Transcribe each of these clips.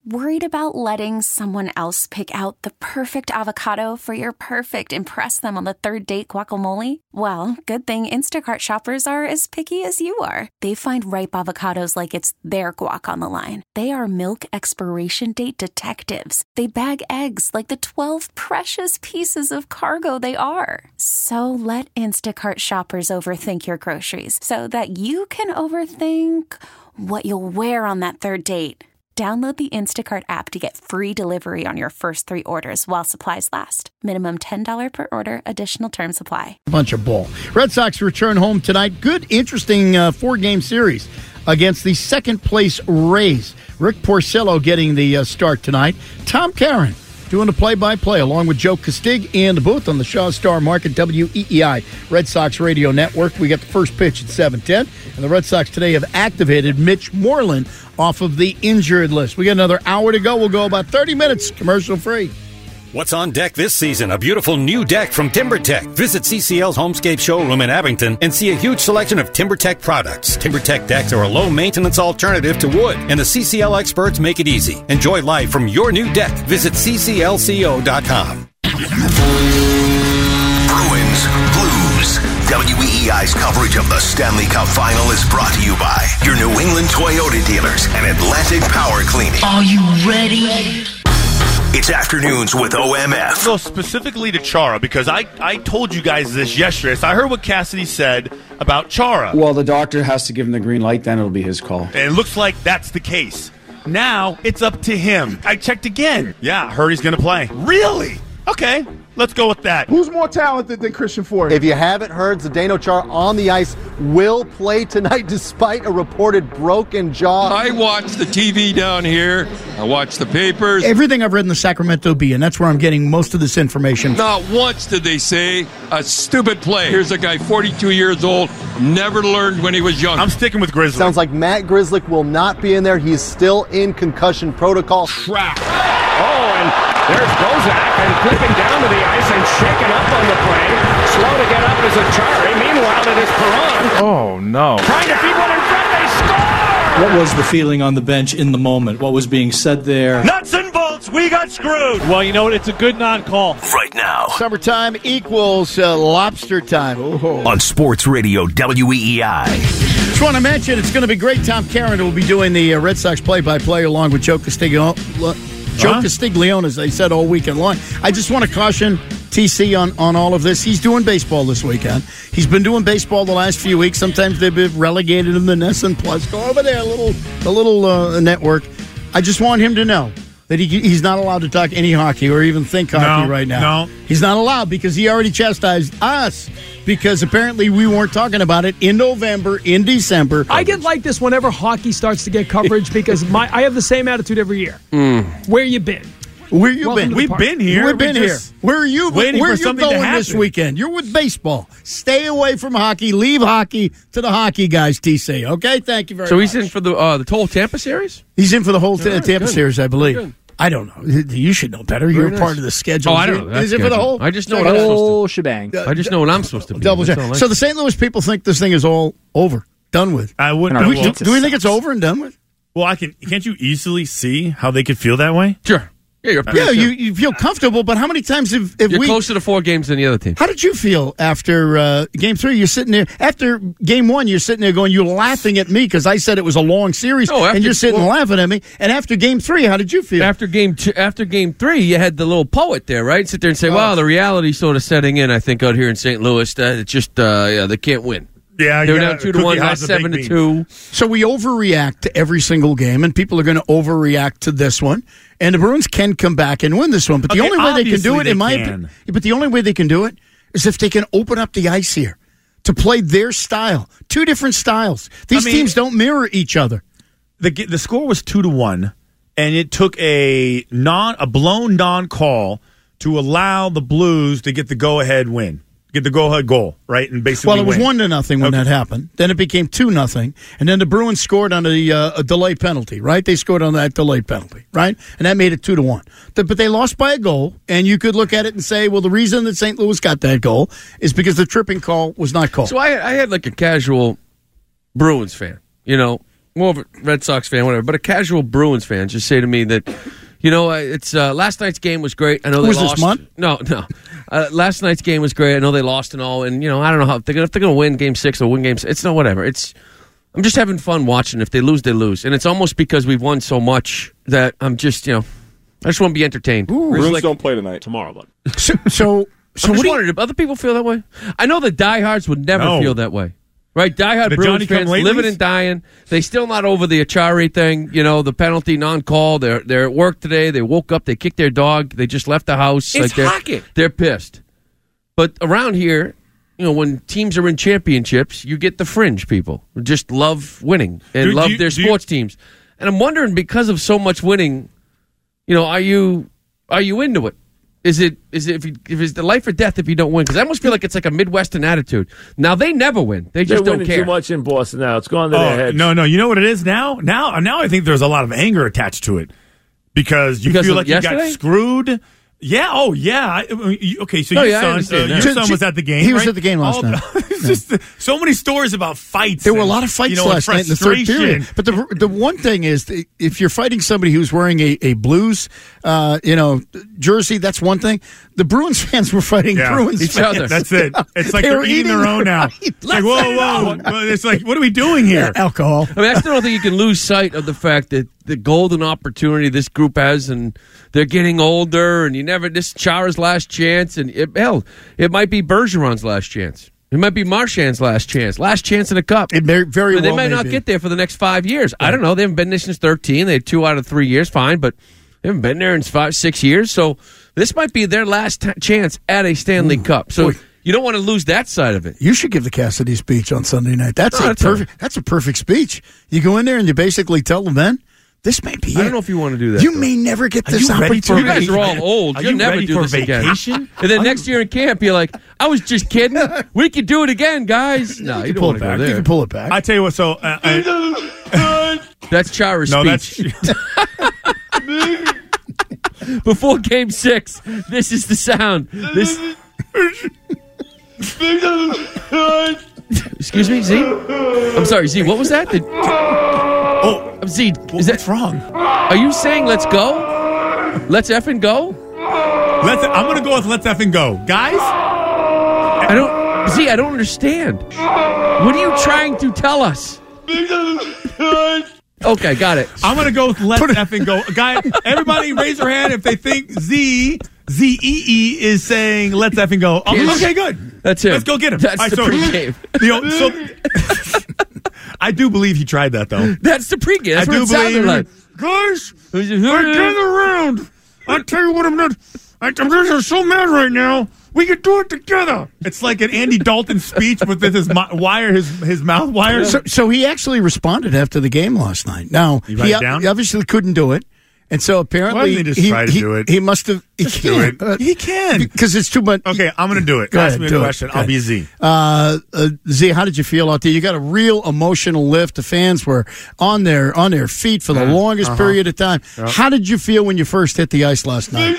Worried about letting someone else pick out the perfect avocado for your perfect impress them on the third date guacamole? Well, good thing Instacart shoppers are as picky as you are. They find ripe avocados like it's their guac on the line. They are milk expiration date detectives. They bag eggs like the 12 precious pieces of cargo they are. So let Instacart shoppers overthink your groceries so that you can overthink what you'll wear on that third date. Download the Instacart app to get free delivery on your first 3 orders while supplies last. Minimum $10 per order. Additional terms apply. Bunch of bull. Red Sox return home tonight. Good, interesting 4-game series against the second-place Rays. Rick Porcello getting the start tonight. Tom Caron doing the play-by-play along with Joe Castig in the booth on the Shaw Star Market WEEI Red Sox Radio Network. We got the first pitch at 7:10, and the Red Sox today have activated Mitch Moreland off of the injured list. We got another hour to go. We'll go about 30 minutes commercial-free. What's on deck this season? A beautiful new deck from TimberTech. Visit CCL's Homescape showroom in Abington and see a huge selection of TimberTech products. TimberTech decks are a low-maintenance alternative to wood, and the CCL experts make it easy. Enjoy life from your new deck. Visit cclco.com. Bruins, Blues. WEEI's coverage of the Stanley Cup Final is brought to you by your New England Toyota dealers and Atlantic Power Cleaning. Are you ready? It's Afternoons with OMF. So specifically to Chara, because I told you guys this yesterday. So I heard what Cassidy said about Chara. Well, the doctor has to give him the green light, then it'll be his call. And it looks like that's the case. Now it's up to him. I checked again. Yeah, heard he's going to play. Really? Okay, let's go with that. Who's more talented than Christian Ford? If you haven't heard, Zdeno Chara on the ice will play tonight despite a reported broken jaw. I watch the TV down here. I watch the papers. Everything I've read in the Sacramento Bee, and that's where I'm getting most of this information. Not once did they say a stupid play. Here's a guy 42 years old, never learned when he was young. I'm sticking with Grizzly. Sounds like Matt Grzelcyk will not be in there. He's still in concussion protocol. Track. Oh, and there's Bozak and flipping down to the ice and shaken up on the play. Slow to get up is Achari. Meanwhile, it is Perron. Oh, no. Trying to feed one in front. They score! What was the feeling on the bench in the moment? What was being said there? Nuts and bolts, we got screwed. Well, you know what? It's a good non-call. Right now. Summertime equals lobster time. Oh. On Sports Radio WEEI. Just want to mention, it's going to be great. Tom Caron will be doing the Red Sox play-by-play along with Joe Castiglione. Joe Castiglione, as I said, all weekend long. I just want to caution TC on all of this. He's doing baseball this weekend. He's been doing baseball the last few weeks. Sometimes they've been relegated in the NESN Plus. Go over there, the little network. I just want him to know that he's not allowed to talk any hockey or even think hockey right now. No. He's not allowed because he already chastised us because apparently we weren't talking about it in November, in December. I get like this whenever hockey starts to get coverage because I have the same attitude every year. Where you been? Where you been? We've been here. We've been here. Where are you? Waiting Where for are you something to going happen this weekend? You're with baseball. Stay away from hockey. Leave hockey to the hockey guys, TC. Okay? Thank you very much. So he's in for the whole Tampa series? He's in for the whole Tampa good. series, I believe. Good. I don't know. You should know better. You're nice. part of the schedule. Oh, I don't know. Is it for the whole? I just know what I'm supposed to. Shebang. I just know what I'm supposed to be. Double check. So the St. Louis people think this thing is all over, done with. I wouldn't. Do we think it's over and done with? Well, can't you easily see how they could feel that way? Sure. Yeah, you feel comfortable, but how many times have you're we... closer to 4 games than the other team. How did you feel after Game 3? You're sitting there... After Game 1, you're sitting there going, you're laughing at me because I said it was a long series, and you're sitting laughing at me. And after Game 3, how did you feel? After Game 3, you had the little poet there, right? Sit there and say, wow, the reality's sort of setting in, I think, out here in St. Louis. It's just, they can't win. Yeah, they're down 2-1, not 7-2. So we overreact to every single game, and people are going to overreact to this one. And the Bruins can come back and win this one, but the only way they can do it, in my opinion, but the only way they can do it is if they can open up the ice here to play their style. 2 different styles. These teams don't mirror each other. The score was 2-1, and it took a blown non-call to allow the Blues to get the go-ahead win. Get the go-ahead goal, right? And basically it was 1-0 when that happened. Then it became 2-0. And then the Bruins scored on a delay penalty, right? They scored on that delay penalty, right? And that made it 2-1. But they lost by a goal, and you could look at it and say, well, the reason that St. Louis got that goal is because the tripping call was not called. So I had like a casual Bruins fan, more of a Red Sox fan, whatever, but a casual Bruins fan, just say to me that, it's last night's game was great. I know they was lost. This month? No. Last night's game was great. I know they lost and all, and I don't know how if they're gonna win Game 6 or win Game 6. It's no whatever. I'm just having fun watching. If they lose, they lose, and it's almost because we've won so much that I'm just I just want to be entertained. Bruins don't play tonight. Tomorrow, but So I'm just wondering, do other people feel that way? I know the diehards would never feel that way. Right, diehard Bruins fans living and dying. They still not over the Achari thing. The penalty, non-call. They're at work today. They woke up. They kicked their dog. They just left the house. It's hockey. They're pissed. But around here, when teams are in championships, you get the fringe people who just love winning and love their sports teams. And I'm wondering, because of so much winning, are you into it? Is it if it's the life or death if you don't win? Because I almost feel like it's like a Midwestern attitude. Now they never win; they just don't care. Too much in Boston now. It's gone to their heads. No. You know what it is now? Now I think there's a lot of anger attached to it because you feel like yesterday? You got screwed. Yeah. Oh, yeah. Okay. So your son was at the game. He was at the game last night. Just so many stories about fights. There were a lot of fights last night in the third period. But the one thing is, if you're fighting somebody who's wearing a Blues, jersey, that's one thing. The Bruins fans were fighting Bruins each fans. other. That's it. It's like they're eating their own now. It's like whoa. It's like, what are we doing here? Alcohol. I mean, I still don't think you can lose sight of the fact that the golden opportunity this group has, and they're getting older, and this Chara's last chance, and it might be Bergeron's last chance. It might be Marchand's last chance in a cup. It very well they might not get there for the next 5 years. Yeah. I don't know. They haven't been there since 13. They had 2 out of 3 years, fine, but they haven't been there in 5-6 years. So this might be their last chance at a Stanley Cup. So you don't want to lose that side of it. You should give the Cassidy speech on Sunday night. That's a perfect speech. You go in there and you basically tell them then, this may be it. I don't know if you want to do that. You may never get this opportunity. You guys are all old. You'll never do this again. And then next year in camp, you're like, I was just kidding. We could do it again, guys. No, you don't want to go there. You can pull it back. I tell you what, so... that's Chara's speech. Before Game 6, this is the sound. Excuse me, Z? I'm sorry, Z, what was that? Z, what's wrong? Are you saying let's go? Let's effing go? I'm going to go with let's effing go. Guys? I don't understand. What are you trying to tell us? Okay, got it. I'm going to go with let's effing go. Guy, everybody raise their hand if they think Zee is saying let's effing go. Okay, good. That's him. Let's go get him. That's the pregame. I do believe he tried that, though. That's the pregame. That's what it sounded like. Guys, get around. I tell you what, I'm so mad right now. We could do it together. It's like an Andy Dalton speech with his mouth wire. So he actually responded after the game last night. Now, he obviously couldn't do it. And so apparently, why didn't he just try to do it? He must have. He can do it. He can because it's too much. Okay, I'm going to do it. Ask me a question. I'll be Z. Z, how did you feel out there? You got a real emotional lift. The fans were on their feet for the longest period of time. How did you feel when you first hit the ice last night?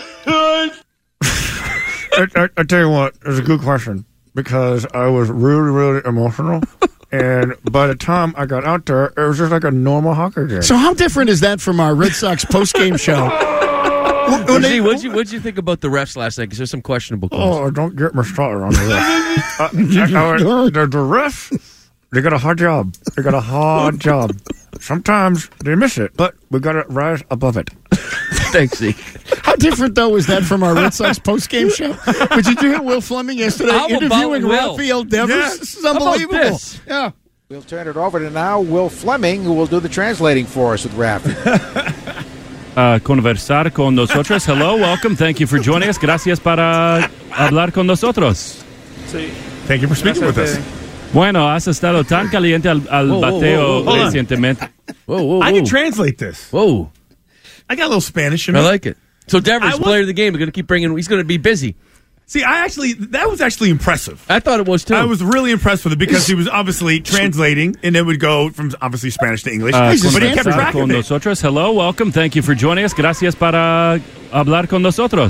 I tell you what, it was a good question because I was really, really emotional. And by the time I got out there, it was just like a normal hockey game. So how different is that from our Red Sox post-game show? What'd you think about the refs last night? Because there's some questionable calls. Oh, don't get me started on the refs. The refs, they got a hard job. Sometimes they miss it, but we got to rise above it. Thanks, Zeke. How different, though, is that from our Red Sox post-game show? But did you hear Will Fleming yesterday interviewing Rafael Devers? Yeah. This is unbelievable. How about this? Yeah. We'll turn it over to now Will Fleming, who will do the translating for us with Raf. Conversar con nosotros. Hello, welcome. Thank you for joining us. Gracias para hablar con nosotros. Thank you for speaking with us. Bueno, has estado tan caliente al bateo recientemente. I can translate this. Whoa. I got a little Spanish in me. I like it. So Devers, player of the game, he's going to be busy. See, that was actually impressive. I thought it was too. I was really impressed with it because he was obviously translating, and it would go from obviously Spanish to English. But he kept track of it. Nosotros. Hello, welcome. Thank you for joining us. Gracias para hablar con nosotros.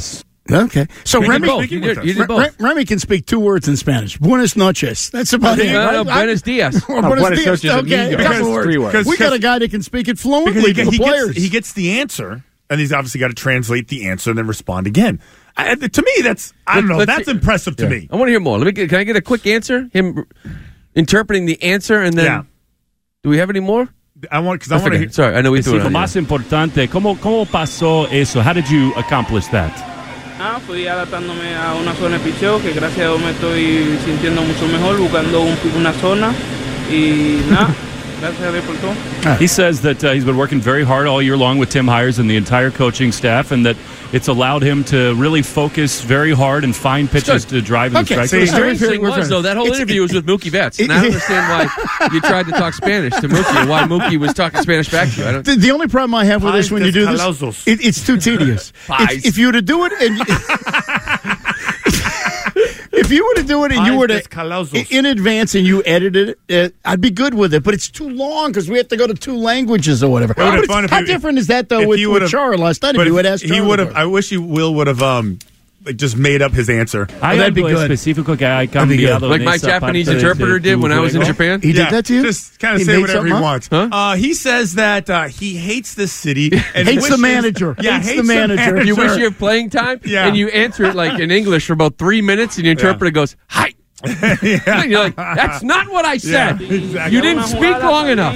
Okay. So Remy, Remy can speak 2 words in Spanish. Buenas noches. That's about it. Buenos dias. Buenos dias. Okay. We got a guy that can speak it fluently to the players. He gets the answer, and he's obviously got to translate the answer and then respond again. To me, that's impressive to me. I want to hear more. Can I get a quick answer? Him interpreting the answer, and then do we have any more? I want to hear. Sorry, I know we threw it. Lo más importante, ¿cómo pasó eso? How did you accomplish that? Fui adaptándome a una zona de picheo que gracias a Dios me estoy sintiendo mucho mejor, buscando una zona y nada. He says that he's been working very hard all year long with Tim Hires and the entire coaching staff, and that it's allowed him to really focus very hard and find pitches to drive and strike. The strange thing was, though, that whole interview was with Mookie Betts, and I don't understand why you tried to talk Spanish to Mookie, and why Mookie was talking Spanish back to you. The only problem I have with this when you do this, it's too tedious. If you were to do it and... If you were to do it and you were to in advance and you edited it, I'd be good with it. But it's too long because we have to go to 2 languages or whatever. How different is that though with Char last night? If you would ask Char, he would have. I wish Will would have just made up his answer. That'd be good. Like my Japanese interpreter did when I was in Japan. He did that to you? Just kind of say whatever he wants. Huh? He says that he hates the city and hates the manager. Hates the manager. You wish you had playing time, and you answer it like in English for about 3 minutes, and your interpreter goes, "Hi." You're like, that's not what I said. Yeah, exactly. You didn't speak long enough.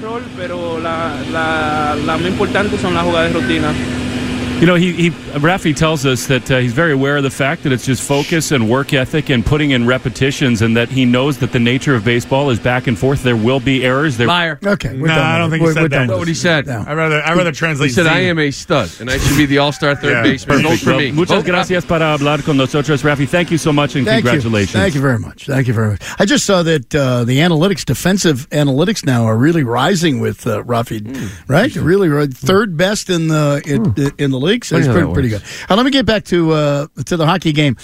You know, Rafi tells us that he's very aware of the fact that it's just focus and work ethic and putting in repetitions, and that he knows that the nature of baseball is back and forth. There will be errors. Liar. Okay. I don't think he said that. That's not what he said. No. I'd rather translate. He said, I am a stud, and I should be the all-star third baseman. Vote for me. Muchas gracias para hablar con nosotros, Rafi. Thank you so much, and congratulations. Thank you very much. I just saw that the defensive analytics now are really rising with Rafi, right? Really third best in the league. So it's pretty good. Let me get back to the hockey game.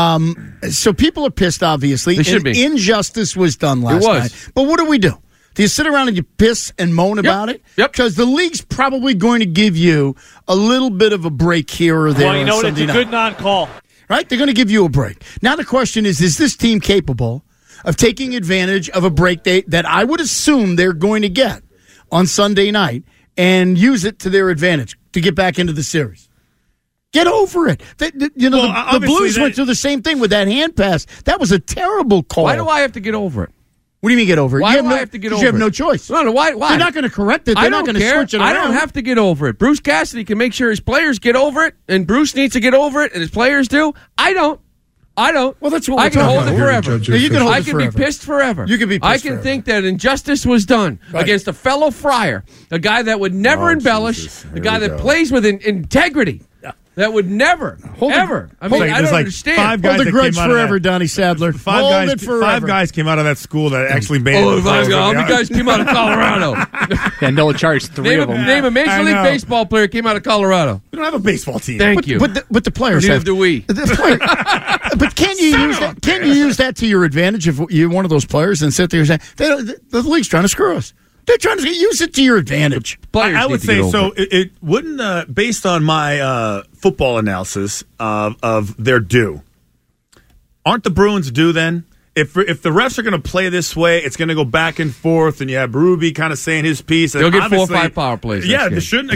So people are pissed, obviously. They should be. Injustice was done last night. But what do? Do you sit around and you piss and moan about it? Yep. Because the league's probably going to give you a little bit of a break here or there. Well, you know what? It's a good non-call. Right? They're going to give you a break. Now the question is this team capable of taking advantage of a break that I would assume they're going to get on Sunday night and use it to their advantage to get back into the series? Get over it. The Blues went through the same thing with that hand pass. That was a terrible call. Why do I have to get over it? What do you mean get over it? Why do I have to get over it? You have no choice. No, why? They're not going to correct it. They're not going to switch it around. I don't have to get over it. Bruce Cassidy can make sure his players get over it, and Bruce needs to get over it, and his players do. I don't. Well, that's what I can hold it forever. You can hold it forever. I can be pissed forever. You can be pissed I can think that injustice was done against a fellow Friar, a guy that would never embellish, a guy that plays with integrity. That would never, ever. I mean, I don't understand. Hold the grudge forever, Donnie Sadler. Five guys came out of that school that actually made it. How many guys came out of Colorado? Noah Char's 3 of them. Name a Major League Baseball player came out of Colorado. We don't have a baseball team. Thank you. But the players Neither have. do we. But can you use that? Can you use that to your advantage if you're one of those players and sit there and say the league's trying to screw us? They're trying to use it to your advantage. I would say so. It wouldn't, based on my football analysis of their due. Aren't the Bruins due then? If the refs are going to play this way, it's going to go back and forth, and you have Ruby kind of saying his piece. They'll get 4 or 5 power plays. Yeah, shouldn't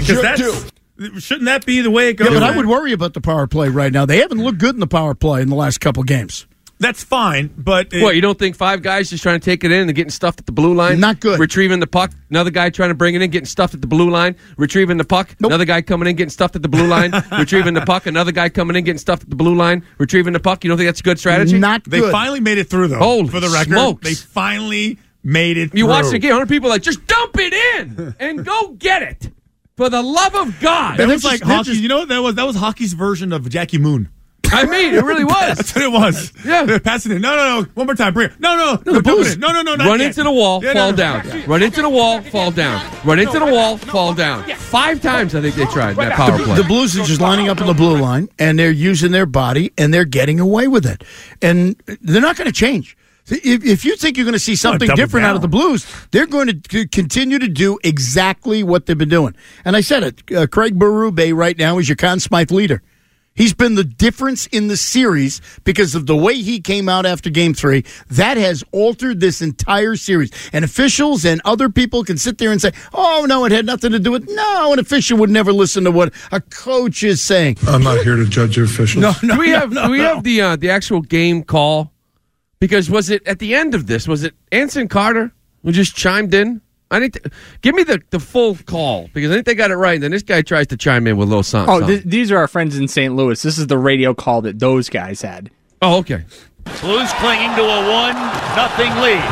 that be the way it goes? Yeah, but I would worry about the power play right now. They haven't looked good in the power play in the last couple games. That's fine, but... you don't think 5 guys just trying to take it in and getting stuffed at the blue line? Not good. Retrieving the puck. Another guy trying to bring it in, getting stuffed at the blue line. Retrieving the puck. Nope. Another guy coming in, getting stuffed at the blue line. Retrieving the puck. Another guy coming in, getting stuffed at the blue line. Retrieving the puck. You don't think that's a good strategy? Not good. They finally made it through, though. Holy for the record. smokes. They finally made it through. You watch the game, 100 people are like, just dump it in and go get it. For the love of God. That was like hockey. You know what that was? That was hockey's version of Jackie Moon. I mean, it really was. That's what it was. Yeah. Pass it in. No. One more time. Bring it. No. The Blues. No. Run into the wall, fall down. Run into the wall, fall down. Run into the wall, fall down. 5 times I think they tried that power play. The Blues are just lining up in the blue line, and they're using their body, and they're getting away with it. And they're not going to change. If you think you're going to see something different out of the Blues, they're going to continue to do exactly what they've been doing. And I said it. Craig Berube right now is your Conn Smythe leader. He's been the difference in the series because of the way he came out after Game 3. That has altered this entire series. And officials and other people can sit there and say, oh, no, it had nothing to do with... No, an official would never listen to what a coach is saying. I'm not here to judge your officials. Do we have the actual game call? Because was it at the end of this, was it Anson Carter who just chimed in? Give me the full call, because I think they got it right, and then this guy tries to chime in with a little something. These are our friends in St. Louis. This is the radio call that those guys had. Oh, okay. Blues clinging to a 1-0 lead.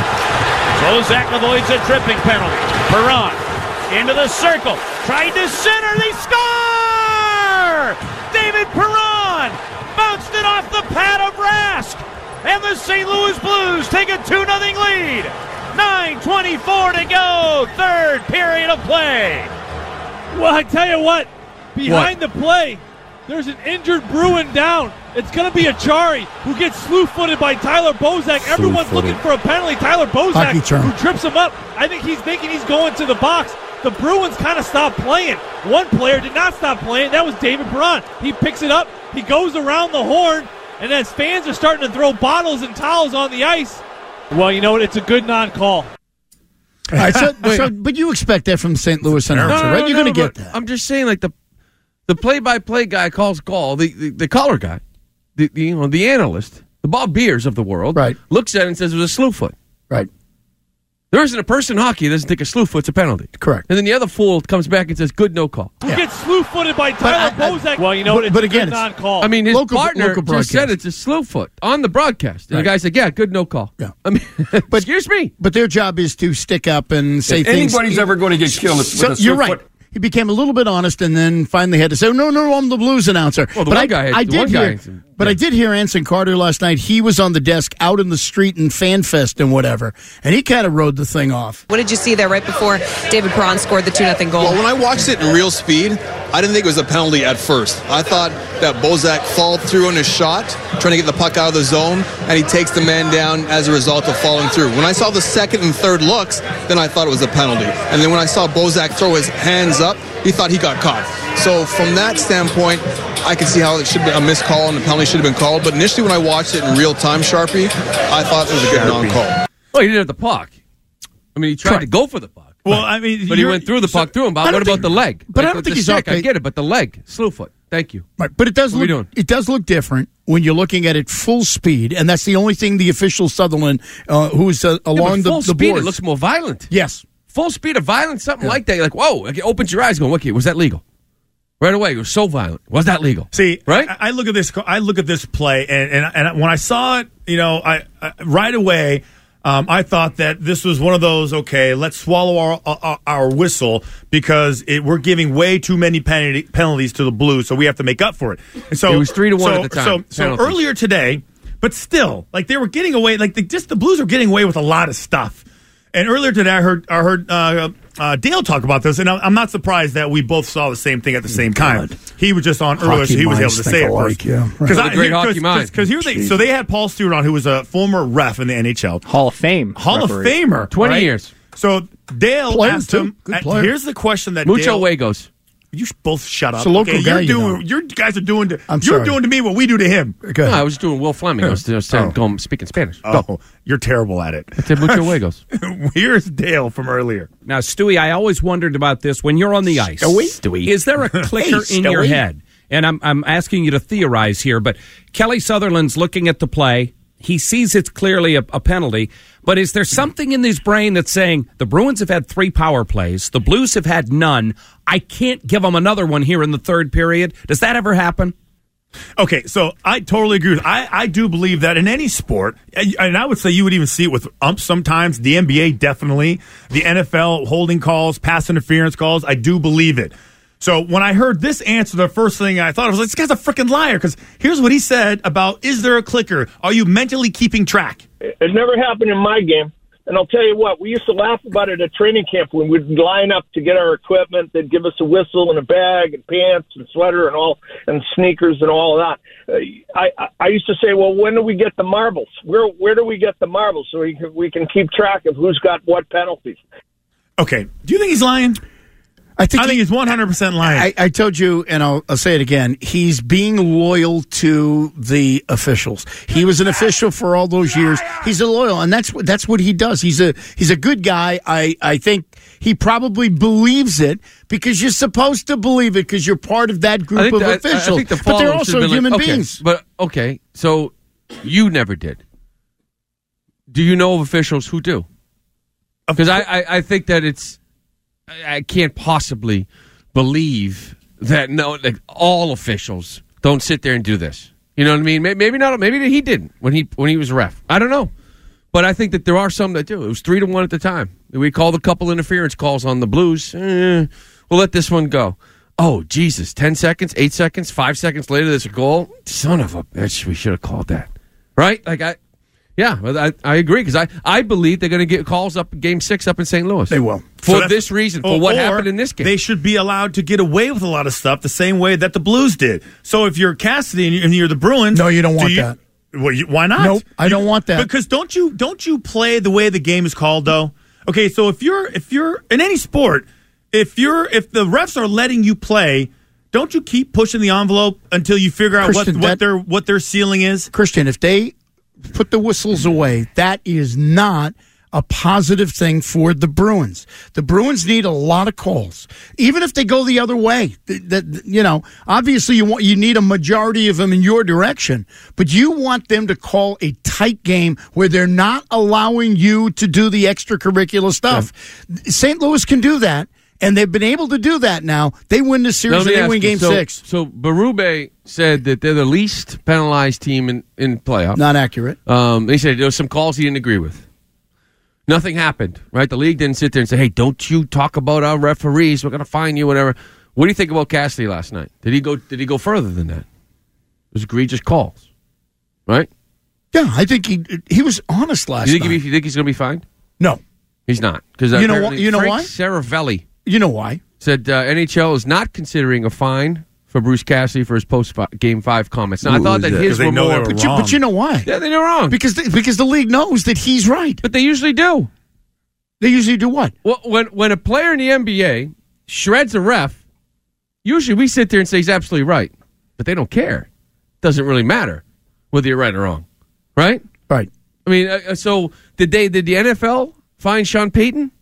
Bozak avoids a tripping penalty. Perron into the circle. Tried to center. They score! David Perron bounced it off the pad of Rask. And the St. Louis Blues take a 2-0 lead. 9:24 to go, third period of play. Well, I tell you what, behind the play, there's an injured Bruin down. It's going to be Achari, who gets slew-footed by Tyler Bozak. Everyone's looking for a penalty. Tyler Bozak, who trips him up. I think he's thinking he's going to the box. The Bruins kind of stopped playing. One player did not stop playing. That was David Perron. He picks it up. He goes around the horn. And as fans are starting to throw bottles and towels on the ice, well, you know what? It's a good non-call. All right, but you expect that from the St. Louis announcer, right? You're going to get that. I'm just saying, like the play-by-play guy calls call, the caller guy, the analyst, the Bob Beers of the world, right, looks at it and says it was a slew foot. Right. There isn't a person in hockey that doesn't think a slew foot's a penalty. Correct. And then the other fool comes back and says, good no call. Who gets slew-footed by Tyler Bozak? Well, you know what? It's a good non-call. I mean, his partner just said it's a slew foot on the broadcast. And the guy said, yeah, good no call. Yeah. I mean, excuse me. But their job is to stick up and say things. Anybody's ever going to get killed with a slew foot. You're right. He became a little bit honest and then finally had to say, no, I'm the Blues announcer. Well, I did hear Anson Carter last night. He was on the desk out in the street in FanFest and whatever, and he kind of rode the thing off. What did you see there right before David Perron scored the 2-0 goal? Well, when I watched it in real speed, I didn't think it was a penalty at first. I thought that Bozak followed through on his shot, trying to get the puck out of the zone, and he takes the man down as a result of following through. When I saw the second and third looks, then I thought it was a penalty. And then when I saw Bozak throw his hands up, he thought he got caught. So from that standpoint, I can see how it should be a missed call and the penalty should have been called. But initially when I watched it in real time, Sharpie, I thought it was a good non-call. Well, he didn't have the puck. I mean, he tried to go for the puck. Well, I mean, but he went through the puck through him. But what about the leg? But I don't think he's okay. I get it, but the leg, slew foot. Thank you. Right, but it does look different when you're looking at it full speed, and that's the only thing the official Sutherland, who's along full the speed, board, it looks more violent. Yes. Full speed of violence, something like that. You're like, whoa, it opens your eyes going, okay, was that legal? Right away, it was so violent. Was that legal? See, right? I look at this. I look at this play, and when I saw it, I right away, I thought that this was one of those. Okay, let's swallow our whistle because we're giving way too many penalties to the Blues, so we have to make up for it. And so it was 3-1 at the time. So earlier today, but still, like they were getting away. Like the Blues are getting away with a lot of stuff. And earlier today, I heard Dale talk about this, and I'm not surprised that we both saw the same thing at the same time. He was just on earlier, so he was able to say it first. Because so they had Paul Stewart on, who was a former ref in the NHL, Hall of Fame, Hall of Famer, 20 years. So Dale asked him. Here's the question that Mucho Wagos. You both shut up. It's a local guy, you guys are doing to me what we do to him. No, I was doing Will Fleming. I was speaking Spanish. Oh, you're terrible at it. I said Mucho Wagos. Here's Dale from earlier. Now, Stewie, I always wondered about this. When you're on the ice, Stewie. Is there a clicker in your head? And I'm asking you to theorize here, but Kelly Sutherland's looking at the play. He sees it's clearly a penalty, but is there something in his brain that's saying the Bruins have had 3 power plays, the Blues have had none, I can't give them another one here in the third period? Does that ever happen? Okay, so I totally agree. I do believe that in any sport, and I would say you would even see it with umps sometimes, the NBA definitely, the NFL holding calls, pass interference calls, I do believe it. So when I heard this answer, the first thing I thought, I was like, this guy's a freaking liar, because here's what he said about, is there a clicker? Are you mentally keeping track? It never happened in my game. And I'll tell you what, we used to laugh about it at training camp when we'd line up to get our equipment. They'd give us a whistle and a bag and pants and sweater and sneakers and all of that. I used to say, well, when do we get the marbles? Where do we get the marbles so we can keep track of who's got what penalties? Okay. Do you think he's lying? I think he's 100% lying. I told you, and I'll say it again. He's being loyal to the officials. He was an official for all those years. He's a loyal, and that's what he does. He's a good guy. I think he probably believes it because you're supposed to believe it because you're part of that group of officials. I think but they're also human beings. But okay, so you never did. Do you know of officials who do? Because I think that I can't possibly believe that all officials don't sit there and do this. You know what I mean? Maybe not. Maybe he didn't when he was a ref. I don't know. But I think that there are some that do. It was 3-1 at the time. We called a couple interference calls on the Blues. We'll let this one go. Oh, Jesus. 10 seconds, 8 seconds, 5 seconds later, there's a goal. Son of a bitch. We should have called that. Right? I agree because I believe they're going to get calls up in Game 6 up in St. Louis. They will. For this reason, for what happened in this game. They should be allowed to get away with a lot of stuff the same way that the Blues did. So if you're Cassidy and you're the Bruins... No, you don't want that. Well, why not? Nope, I don't want that. Because don't you play the way the game is called, though? Okay, so if you're in any sport, if the refs are letting you play... Don't you keep pushing the envelope until you figure out what their ceiling is? Christian, if they put the whistles away, that is not a positive thing for the Bruins. The Bruins need a lot of calls, even if they go the other way. Obviously you need a majority of them in your direction, but you want them to call a tight game where they're not allowing you to do the extracurricular stuff. Yeah. St. Louis can do that. And they've been able to do that now. They win the series and they win Game 6. So Berube said that they're the least penalized team in playoffs. Not accurate. He said there were some calls he didn't agree with. Nothing happened, right? The league didn't sit there and say, hey, don't you talk about our referees. We're going to fine you, whatever. What do you think about Cassidy last night? Did he go further than that? It was egregious calls, right? Yeah, I think he was honest last night. You think he's going to be fined? No. He's not. Because you know why? Saravelli. You know why? Said NHL is not considering a fine for Bruce Cassidy for his post-Game 5 comments. Now, I thought that his were more... But you know why? Yeah, they're wrong. Because the league knows that he's right. But they usually do. They usually do what? Well, when a player in the NBA shreds a ref, usually we sit there and say he's absolutely right. But they don't care. Doesn't really matter whether you're right or wrong. Right? Right. I mean, so did the NFL fine Sean Payton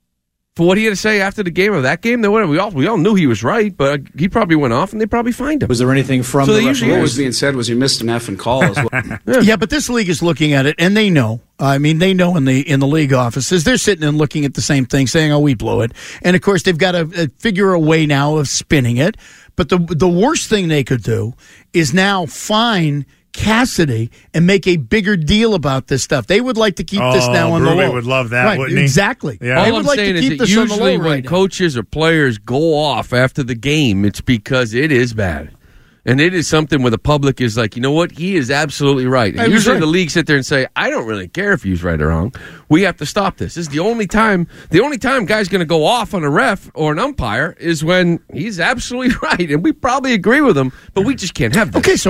for what he had to say after the game of that game? We all knew he was right, but he probably went off and they probably fined him. Was there anything from the referee? What was being said was he missed an effing call as well. Yeah, but this league is looking at it, and they know. I mean, they know in the league offices, they're sitting and looking at the same thing, saying, "Oh, we blew it." And of course, they've got to figure a way now of spinning it. But the worst thing they could do is now fine Cassidy and make a bigger deal about this stuff. They would like to keep this now on the low. Would love that, right, wouldn't he? Exactly. Yeah. All I'm saying is that usually when coaches or players go off after the game, it's because it is bad. And it is something where the public is like, you know what? He is absolutely right. And usually the league sit there and say, I don't really care if he's right or wrong. We have to stop this. This is the only time guy's going to go off on a ref or an umpire is when he's absolutely right. And we probably agree with him, but we just can't have this. Okay, so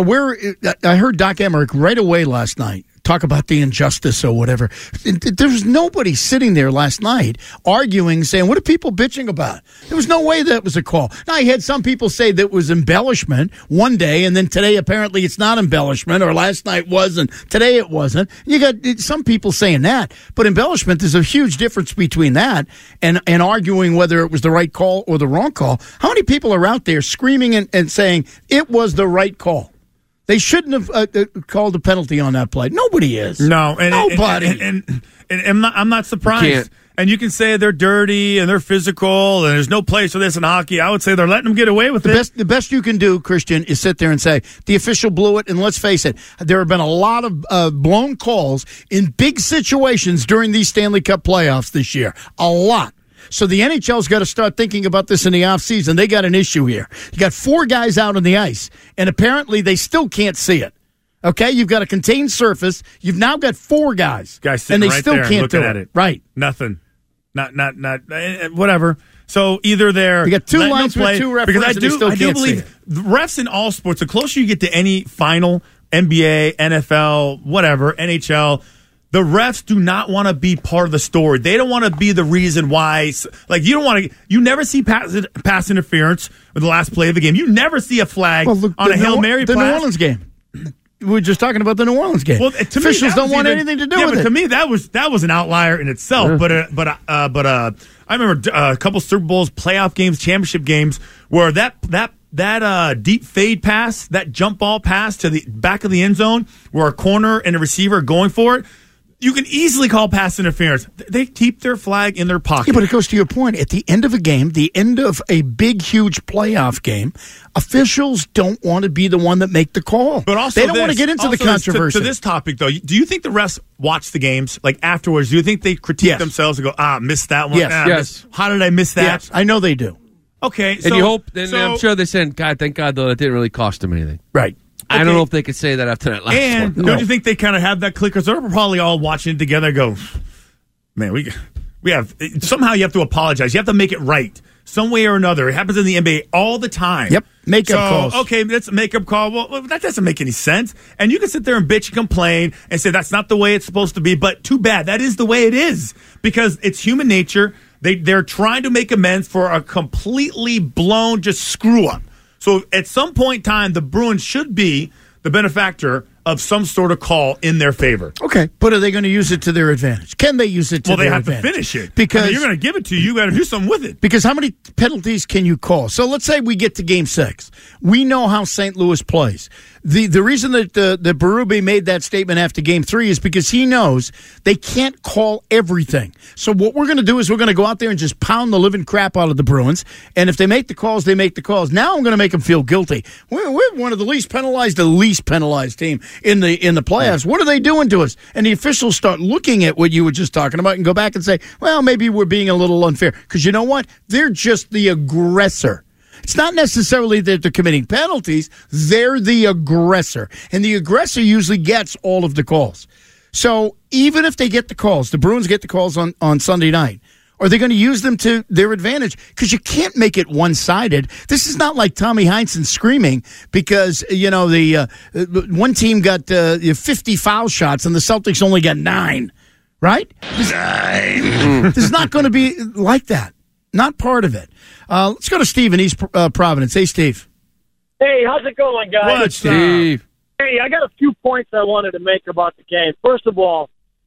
I heard Doc Emmerich right away last night talk about the injustice or whatever. There was nobody sitting there last night arguing, saying, what are people bitching about? There was no way that was a call. Now, I had some people say that was embellishment one day, and then today apparently it's not embellishment, or last night was, and today it wasn't. You got some people saying that, but embellishment, there's a huge difference between that and arguing whether it was the right call or the wrong call. How many people are out there screaming and saying it was the right call? They shouldn't have called a penalty on that play. Nobody is. No, nobody. And I'm not surprised. And you can say they're dirty and they're physical and there's no place for this in hockey. I would say they're letting them get away with it. The best you can do, Christian, is sit there and say the official blew it. And let's face it, there have been a lot of blown calls in big situations during these Stanley Cup playoffs this year. A lot. So the NHL's got to start thinking about this in the offseason. They got an issue here. You got 4 guys out on the ice, and apparently they still can't see it. Okay? You've got a contained surface. You've now got 4 guys. And they still can't do it. Right. Nothing. Not whatever. So either they're... You got 2 lines with 2 referees, because I do believe refs in all sports, the closer you get to any final, NBA, NFL, whatever, NHL... the refs do not want to be part of the story. They don't want to be the reason why. Like, you never see pass interference with the last play of the game. You never see a flag on a Hail Mary pass. The New Orleans game. We were just talking about the New Orleans game. Well, officials don't want anything to do with it. To me, that was an outlier in itself. Yeah. But I remember a couple Super Bowls, playoff games, championship games where that deep fade pass, that jump ball pass to the back of the end zone, where a corner and a receiver are going for it. You can easily call pass interference. They keep their flag in their pocket. Yeah, but it goes to your point. At the end of a game, the end of a big, huge playoff game, officials don't want to be the one that make the call. But also they don't want to get into the controversy. To this topic, though, do you think the refs watch the games like afterwards? Do you think they critique themselves and go, missed that one? Yes. How did I miss that? Yes, I know they do. Okay. And you hope, and I'm sure they're saying, God, thank God, though, that didn't really cost them anything. Right. Okay. I don't know if they could say that after that last one. And don't you think they kind of have that clicker? So they're probably all watching it together and go, man, we have, somehow you have to apologize. You have to make it right some way or another. It happens in the NBA all the time. Yep. Makeup calls. Okay, that's a makeup call. Well, that doesn't make any sense. And you can sit there and bitch and complain and say that's not the way it's supposed to be. But too bad. That is the way it is because it's human nature. They're trying to make amends for a completely blown just screw up. So at some point in time, the Bruins should be the benefactor of some sort of call in their favor. Okay, but are they going to use it to their advantage? Can they use it to their advantage? Well, they have to finish it. Because you're going to give it to you. You got to do something with it. Because how many penalties can you call? So let's say we get to Game 6. We know how St. Louis plays. The reason that Berube made that statement after Game 3 is because he knows they can't call everything. So what we're going to do is we're going to go out there and just pound the living crap out of the Bruins. And if they make the calls, they make the calls. Now I'm going to make them feel guilty. We're one of the least penalized team in the playoffs. What are they doing to us? And the officials start looking at what you were just talking about and go back and say, well, maybe we're being a little unfair. Because you know what? They're just the aggressor. It's not necessarily that they're committing penalties. They're the aggressor. And the aggressor usually gets all of the calls. So even if they get the calls, the Bruins get the calls on Sunday night, are they going to use them to their advantage? Because you can't make it one-sided. This is not like Tommy Heinsohn screaming because, the one team got 50 foul shots and the Celtics only got 9, right? 9. This is not going to be like that. Not part of it. Let's go to Steve in East Providence. Hey, Steve. Hey, how's it going, guys? What, Steve? Hey, I got a few points I wanted to make about the game. First of all,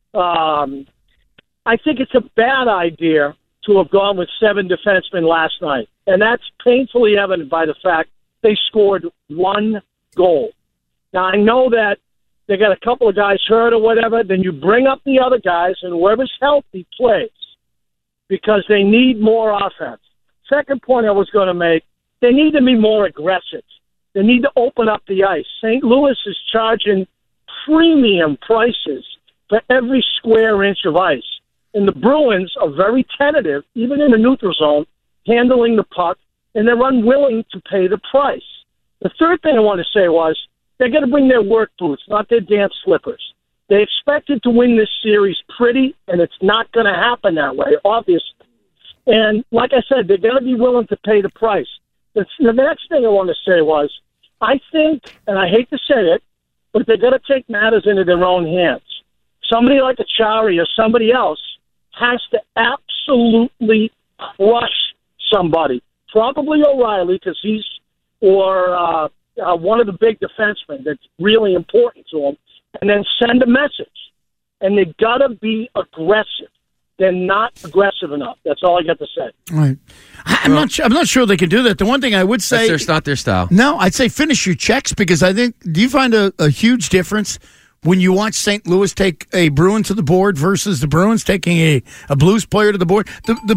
I think it's a bad idea to have gone with 7 defensemen last night. And that's painfully evident by the fact they scored 1 goal. Now, I know that they got a couple of guys hurt or whatever. Then you bring up the other guys, and whoever's healthy plays because they need more offense. Second point I was going to make, they need to be more aggressive. They need to open up the ice. St. Louis is charging premium prices for every square inch of ice. And the Bruins are very tentative, even in the neutral zone, handling the puck, and they're unwilling to pay the price. The third thing I want to say was they're going to bring their work boots, not their dance slippers. They expected to win this series pretty, and it's not going to happen that way, obviously. And like I said, they're going to be willing to pay the price. The next thing I want to say was, I think, and I hate to say it, but they're going to take matters into their own hands. Somebody like Achari or somebody else has to absolutely crush somebody. Probably O'Reilly, because he's one of the big defensemen that's really important to him, and then send a message. And they got to be aggressive. They're not aggressive enough. That's all I got to say. All right. I'm not sure they can do that. The one thing I would say... That's not their style. No, I'd say finish your checks because I think... Do you find a huge difference when you watch St. Louis take a Bruin to the board versus the Bruins taking a Blues player to the board?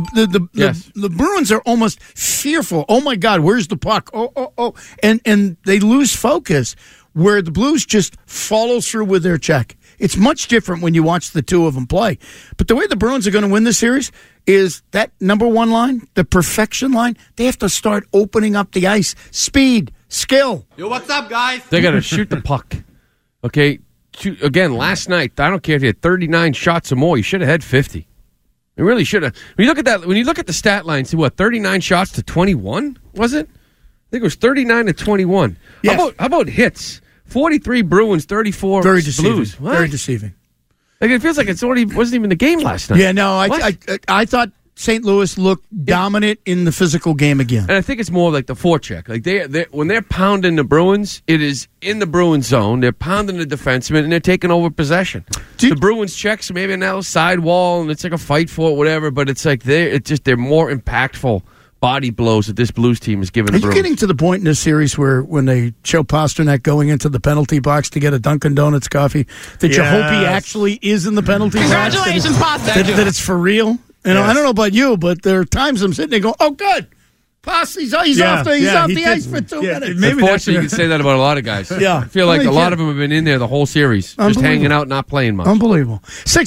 The Bruins are almost fearful. Oh, my God, where's the puck? Oh. And they lose focus where the Blues just follow through with their check. It's much different when you watch the two of them play. But the way the Bruins are going to win this series is that number 1 line, the perfection line, they have to start opening up the ice. Speed, skill. Yo, what's up, guys? They got to shoot the puck. Okay, again, last night, I don't care if you had 39 shots or more, you should have had 50. You really should have. When you look at the stat line, see what, 39 shots to 21, was it? I think it was 39 to 21. Yes. How about hits? 43 Bruins, 34 Very deceiving. Blues. What? Very deceiving. Like it feels like it wasn't even the game last night. Yeah, no, I thought St. Louis looked dominant in the physical game again. And I think it's more like the forecheck. Like when they're pounding the Bruins, it is in the Bruins zone. They're pounding the defenseman, and they're taking over possession. The Bruins checks maybe now side wall, and it's like a fight for it, whatever. But it's like they're more impactful body blows that this Blues team is giving the Bruins. Are you getting to the point in this series where when they show Pasternak going into the penalty box to get a Dunkin' Donuts coffee, that you hope he actually is in the penalty box? Congratulations, Pasternak. That it's for real? I don't know about you, but there are times I'm sitting there going, oh, good. He's off the ice for 2 minutes. Maybe unfortunately, you can say that about a lot of guys. Yeah. I feel like a lot of them have been in there the whole series, just hanging out, not playing much. Unbelievable.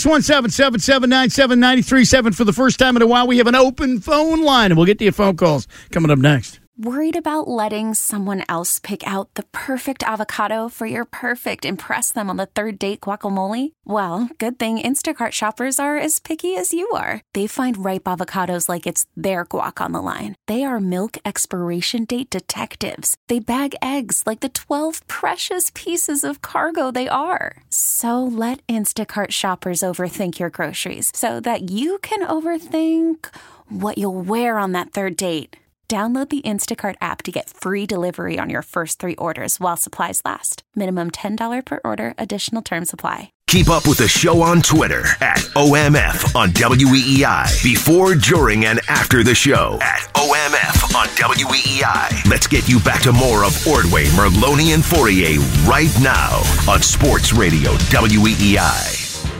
617-779-7937 for the first time in a while. We have an open phone line, and we'll get to your phone calls coming up next. Worried about letting someone else pick out the perfect avocado for your perfect impress them on the third date guacamole? Well, good thing Instacart shoppers are as picky as you are. They find ripe avocados like it's their guac on the line. They are milk expiration date detectives. They bag eggs like the 12 precious pieces of cargo they are. So let Instacart shoppers overthink your groceries so that you can overthink what you'll wear on that third date. Download the Instacart app to get free delivery on your first 3 orders while supplies last. Minimum $10 per order. Additional terms apply. Keep up with the show on Twitter at OMF on WEEI. Before, during, and after the show at OMF on WEEI. Let's get you back to more of Ordway, Merloni, and Fourier right now on Sports Radio WEEI.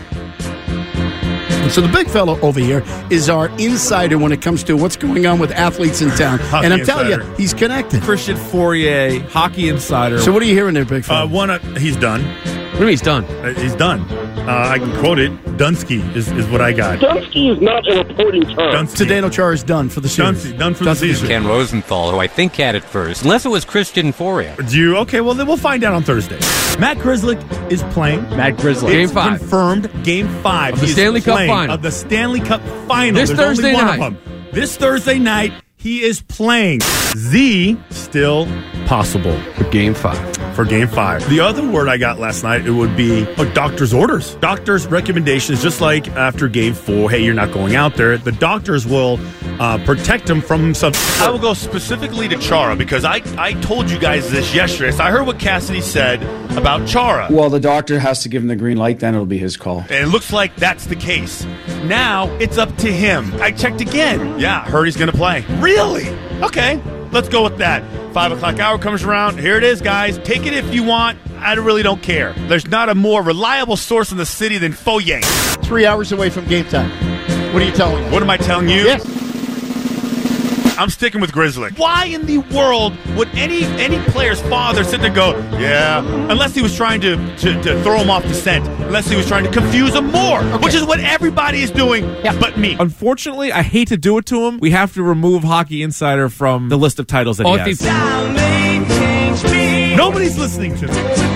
So the big fellow over here is our insider when it comes to what's going on with athletes in town. Hockey and I'm insider. telling you, he's connected. Christian Fourier, hockey insider. So what are you hearing there, big fella? He's done. What do you mean he's done? He's done. I can quote it. Dunsky is what I got. Dunsky is not a reporting term. Zdeno Chara is done for the season. Done for the season. Ken Rosenthal, who I think had it first, unless it was Christian Fourier. Okay, well, then we'll find out on Thursday. Matt Grzelcyk is playing. Matt Grzelcyk. Game 5. Confirmed. Game 5. Of the Stanley Cup final. Of the Stanley Cup final. This Thursday night. This Thursday night, he is playing. Still possible. For Game 5. For Game 5. The other word I got last night, it would be doctor's orders. Doctor's recommendations, just like after Game 4, hey, you're not going out there. The doctors will protect him from himself. I will go specifically to Chara because I told you guys this yesterday. So I heard what Cassidy said about Chara. Well, the doctor has to give him the green light, then it'll be his call. And it looks like that's the case. Now it's up to him. I checked again. Yeah, heard he's going to play. Really? Okay, let's go with that. 5 o'clock hour comes around. Here it is, guys. Take it if you want. I really don't care. There's not a more reliable source in the city than Fourier. 3 hours away from game time. What are you telling me? What am I telling you? Yes. I'm sticking with Grzelcyk. Why in the world would any player's father sit there and go, yeah, unless he was trying to throw him off the scent, unless he was trying to confuse him more, which is what everybody is doing but me. Unfortunately, I hate to do it to him. We have to remove Hockey Insider from the list of titles that he has. Nobody's listening to me.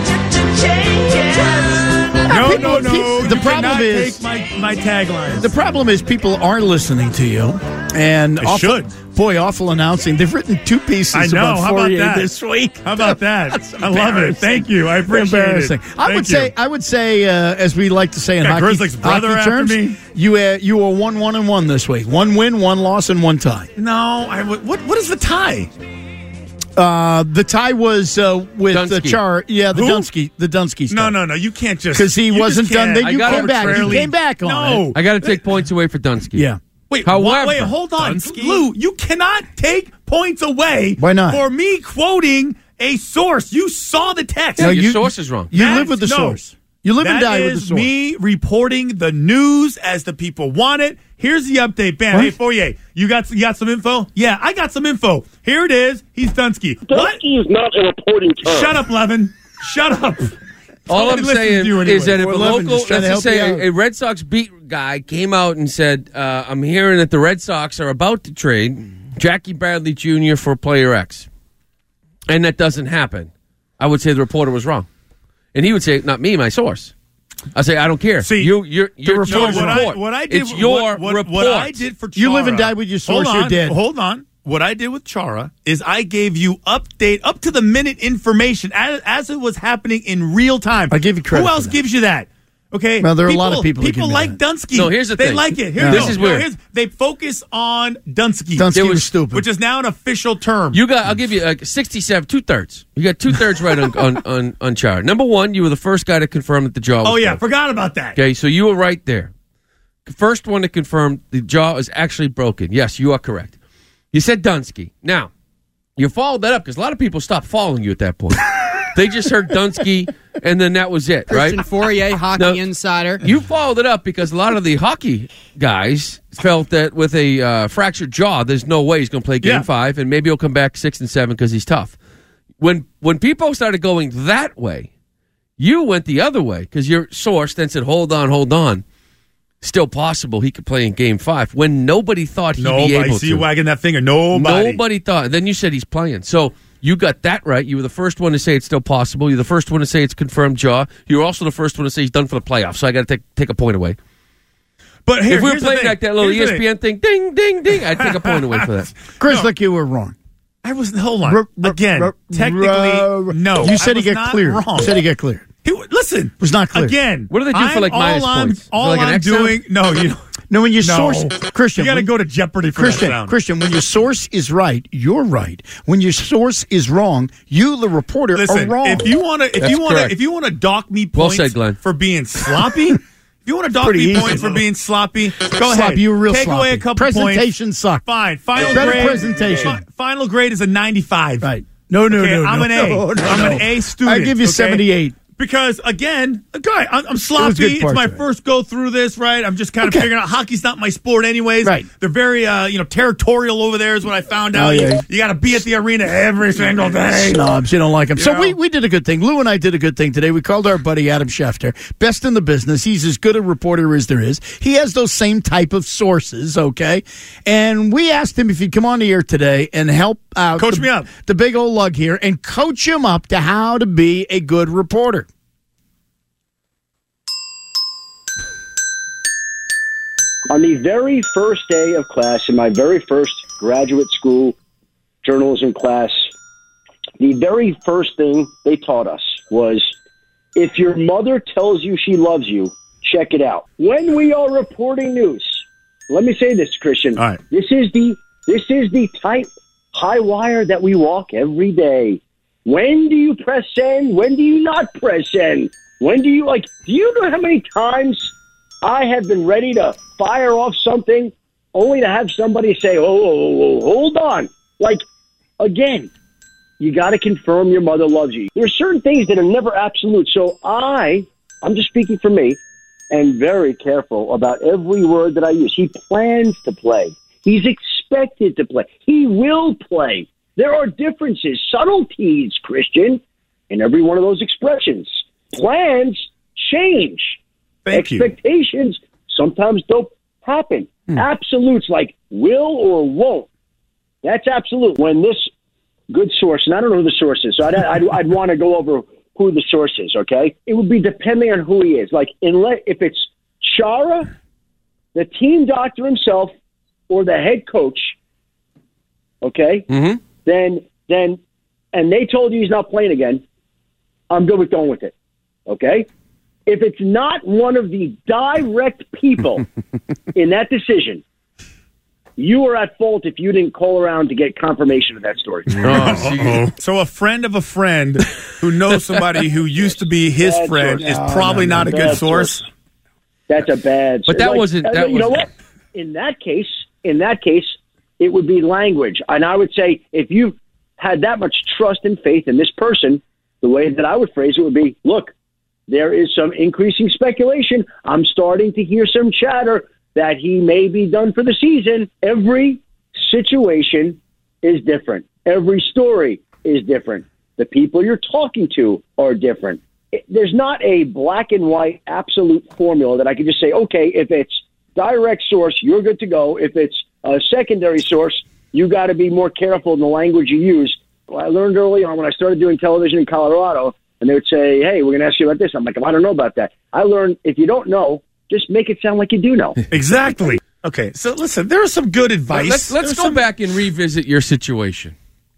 No. The problem is take my tagline. The problem is people are listening to you, and awful announcing. They've written 2 pieces about Fourier this week. How about that? I love it. Thank you. I appreciate it. I would say, as we like to say in hockey, Grzelcyk's brother hockey terms, after me. You were 1-1-1 this week. 1 win, 1 loss, and 1 tie. No, what is the tie? The tie was with the Dunsky. Char. Yeah, the Dunsky. The Dunsky stuff. No. You can't just because he wasn't done. Then you came back. You came back on it. I got to take points away for Dunsky. Yeah. Wait, however, hold on, Lou. You cannot take points away. Why not? For me quoting a source. You saw the text. Yeah, your source is wrong. You live with the source. You live and die with the source. That is me reporting the news as the people want it. Here's the update. Bam. What? Hey, Fourier, you got some info? Yeah, I got some info. Here it is. He's Dunsky. Dunsky is not a reporting term. Shut up, Levin. Shut up. All I'm saying is that if let's just say a Red Sox beat guy came out and said, I'm hearing that the Red Sox are about to trade Jackie Bradley Jr. for player X, and that doesn't happen, I would say the reporter was wrong. And he would say, not me, my source. I say, I don't care. See, you're reporter's report. What I did, it's your report. What I did for Chara. You live and die with your source. You're dead. Hold on. What I did with Chara is I gave you up to the minute information as it was happening in real time. I give you credit. Who else gives you that? Okay, well, there are a lot of people. People like Dunsky. No, here's the thing. They like it. This is weird. They focus on Dunsky. Dunsky was stupid, which is now an official term. I'll give you 67, 2/3. You got 2/3 right on Char. Number one, you were the first guy to confirm that the jaw was broken. Forgot about that. Okay, so you were right there. First one to confirm the jaw is actually broken. Yes, you are correct. You said Dunsky. Now, you followed that up because a lot of people stopped following you at that point. They just heard Dunsky, and then that was it, right? Christian Fourier, Hockey Insider. You followed it up because a lot of the hockey guys felt that with a fractured jaw, there's no way he's going to play Game 5, and maybe he'll come back 6 and 7 because he's tough. When people started going that way, you went the other way because your source then said, hold on. Still possible he could play in Game 5 when nobody thought he'd be able to. I see you wagging that finger. Nobody thought. Then you said he's playing. So you got that right. You were the first one to say it's still possible. You're the first one to say it's confirmed jaw. You were also the first one to say he's done for the playoffs. So I got to take a point away. But if we were playing like that little ESPN thing, ding, ding, ding, I'd take a point away for that. Chris, look, you were wrong. I was. Hold on. Again, technically, no. You said he got cleared. You said he got cleared. Listen, it was not clear. Again, what do they do for minus points? All I'm doing, No, when your source, Christian, you got to go to Jeopardy for that sound. Christian, when your source is right, you're right. When your source is wrong, you, the reporter, are wrong. If you want to dock me points for being sloppy, if you want to dock me points for being sloppy, go ahead. You were real Take sloppy. away a couple Presentation points. sucked. Fine. Final better grade. Presentation. Final grade is a 95. Right. No. I'm an A. I'm an A student. I give you 78. Because, again, I'm sloppy. It's my first go through this, right? I'm just kind of figuring out hockey's not my sport anyways. Right. They're very, territorial over there is what I found out. You got to be at the arena every single day. Snobs, you don't like them. So we did a good thing. Lou and I did a good thing today. We called our buddy Adam Schefter, best in the business. He's as good a reporter as there is. He has those same type of sources, okay? And we asked him if he'd come on the air today and help out. Coach me up. The big old lug here and coach him up to how to be a good reporter. On the very first day of class, in my very first graduate school journalism class, the very first thing they taught us was, if your mother tells you she loves you, check it out. When we are reporting news, let me say this, Christian. All right. This is the tight high wire that we walk every day. When do you press send? When do you not press send? When do you do you know how many times I have been ready to fire off something only to have somebody say, oh, hold on. Again, you got to confirm your mother loves you. There are certain things that are never absolute. So I'm just speaking for me, and very careful about every word that I use. He plans to play. He's expected to play. He will play. There are differences, subtleties, Christian, in every one of those expressions. Plans change. Expectations sometimes don't happen. Absolutes like will or won't. That's absolute. When this good source, and I don't know who the source is, so I'd want to go over who the source is, okay? It would be depending on who he is. If it's Chara, the team doctor himself, or the head coach, okay? Mm-hmm. Then, and they told you he's not playing again, I'm good with going with it, okay? If it's not one of the direct people in that decision, you are at fault if you didn't call around to get confirmation of that story. So a friend of a friend who knows somebody who used to be his friend is probably not a good source. That's a bad source. But that wasn't... you know what? In that case, it would be language. And I would say, if you had that much trust and faith in this person, the way that I would phrase it would be, look, there is some increasing speculation. I'm starting to hear some chatter that he may be done for the season. Every situation is different. Every story is different. The people you're talking to are different. There's not a black and white absolute formula that I could just say, okay, if it's direct source, you're good to go. If it's a secondary source, you got to be more careful in the language you use. Well, I learned early on when I started doing television in Colorado, and they would say, hey, we're going to ask you about this. I'm like, I don't know about that. I learned if you don't know, just make it sound like you do know. Exactly. Okay, so listen, there is some good advice. Let's go back and revisit your situation.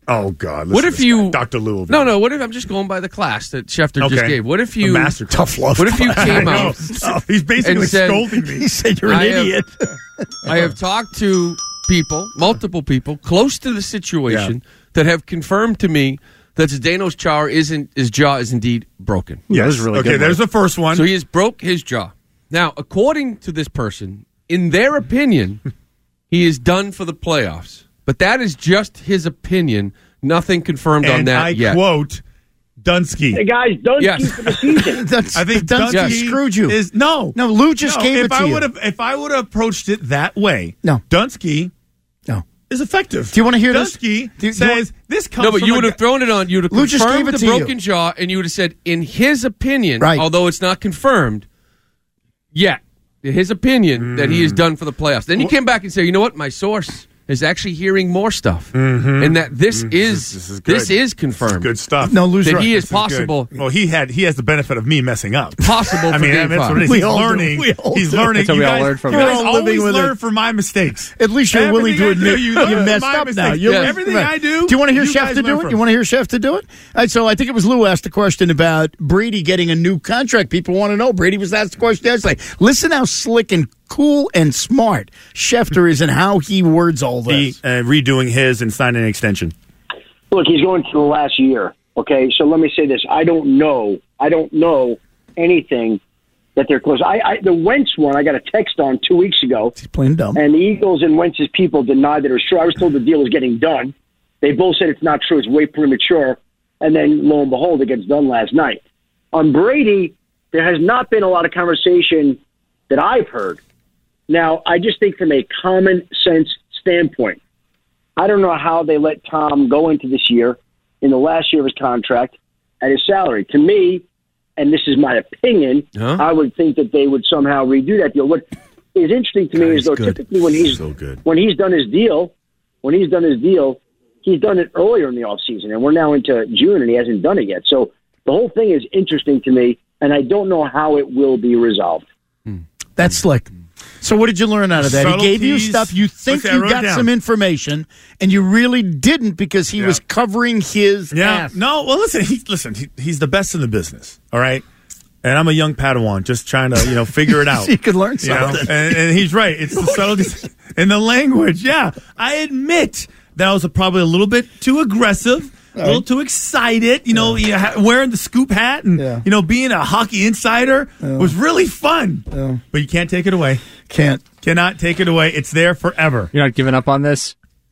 Oh, God. What if you... Dr. Lou. No. What if I'm just going by the class that Schefter just gave? What if you... master tough love. What if you came out... He's basically said, scolding me. He said you're an idiot. I have talked to people, multiple people, close to the situation that have confirmed to me that Zdeno Chara his jaw is indeed broken. Yeah, this is really good. Okay, there's the first one. So he has broke his jaw. Now, according to this person, in their opinion, he is done for the playoffs. But that is just his opinion. Nothing confirmed on that yet. I quote Dunsky. Hey, guys, Dunsky for the season. I think Dunsky screwed you. No, Lou just gave it to you. If I would have approached it that way, no. Dunsky is effective. Do you want to hear Dunsky this? says this comes No, but from you would have thrown it on. You would have Lou just gave confirmed it the to broken you. jaw, and you would have said, in his opinion, Right. although it's not confirmed yet, his opinion that he is done for the playoffs. Then you came back and said, you know what, my source is actually hearing more stuff, and that this is confirmed. This is good stuff. No, Lou's that right. he is This possible. good. Well, he has the benefit of me messing up. Possible. I mean, for that's what it is. He's learning. He's learning. That's what we all learned from You it. guys We're all living always with learn it. from my mistakes. At least you're willing to admit you messed my up mistakes. now. Everything I do. Do you want to hear you Chef guys to do learn it? from. You want to hear Chef to do it? All right, so I think it was Lou asked the question about Brady getting a new contract. People want to know. Brady was asked the question yesterday. Listen how slick and cool and smart Schefter is and how he words all this. Redoing his and signing an extension. Look, he's going through the last year. Okay, so let me say this: I don't know anything that they're close. The Wentz one, I got a text on 2 weeks ago. He's playing dumb. And the Eagles and Wentz's people denied that it was true. I was told the deal was getting done. They both said it's not true. It's way premature. And then, lo and behold, it gets done last night. On Brady, there has not been a lot of conversation that I've heard. Now, I just think from a common sense standpoint, I don't know how they let Tom go into this year, in the last year of his contract, at his salary. To me, and this is my opinion, I would think that they would somehow redo that deal. What is interesting to me is, though, typically when he's done his deal, he's done it earlier in the offseason, and we're now into June, and he hasn't done it yet. So the whole thing is interesting to me, and I don't know how it will be resolved. That's slick. So what did you learn out of that? He gave you stuff. You think you got some information, and you really didn't because he was covering his ass. No, well, listen, he's the best in the business, all right? And I'm a young Padawan just trying to, figure it out. So you could learn something. And he's right. It's the subtleties in the language. Yeah, I admit that was probably a little bit too aggressive. A little too excited, wearing the scoop hat and, being a hockey insider was really fun. But you can't take it away. Cannot take it away. It's there forever. You're not giving up on this?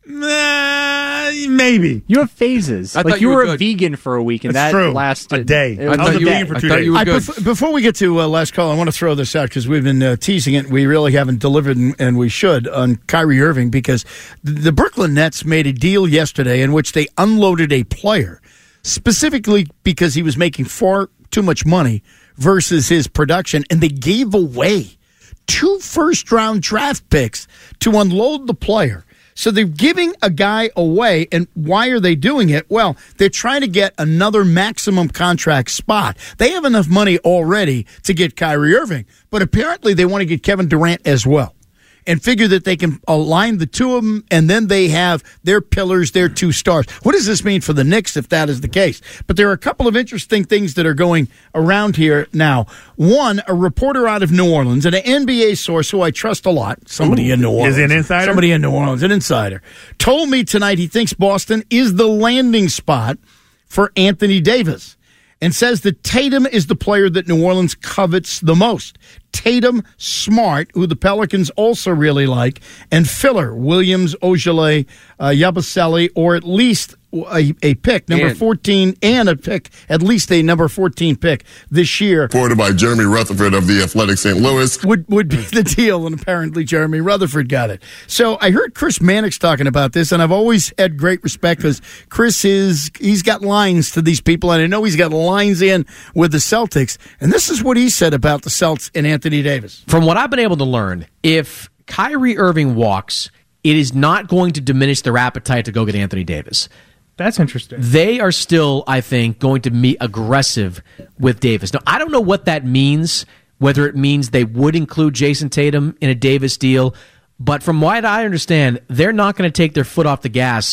Maybe. You have phases. I thought you were a good. vegan for a week, and That's that true. lasted a day. I was a vegan for 2 days. You were good. Before we get to last call, I want to throw this out because we've been teasing it. We really haven't delivered, and we should, on Kyrie Irving because the Brooklyn Nets made a deal yesterday in which they unloaded a player, specifically because he was making far too much money versus his production, and they gave away 2 first-round draft picks to unload the player. So they're giving a guy away, and why are they doing it? Well, they're trying to get another maximum contract spot. They have enough money already to get Kyrie Irving, but apparently they want to get Kevin Durant as well and figure that they can align the two of them, and then they have their pillars, their 2 stars. What does this mean for the Knicks if that is the case? But there are a couple of interesting things that are going around here now. One, a reporter out of New Orleans, and an NBA source who I trust a lot, somebody in New Orleans. Is he an insider? Somebody in New Orleans, an insider, told me tonight he thinks Boston is the landing spot for Anthony Davis and says that Tatum is the player that New Orleans covets the most. Tatum, Smart, who the Pelicans also really like, and filler, Williams, Ojale, Yabusele, or at least a pick, number 14, and a pick, at least a number 14 pick this year. Reported by Jeremy Rutherford of The Athletic St. Louis. Would be the deal, and apparently Jeremy Rutherford got it. So I heard Chris Mannix talking about this, and I've always had great respect because Chris he's got lines to these people, and I know he's got lines in with the Celtics, and this is what he said about the Celtics and Anthony Davis. From what I've been able to learn, if Kyrie Irving walks, it is not going to diminish their appetite to go get Anthony Davis. That's interesting. They are still, I think, going to be aggressive with Davis. Now, I don't know what that means, whether it means they would include Jason Tatum in a Davis deal, but from what I understand, they're not going to take their foot off the gas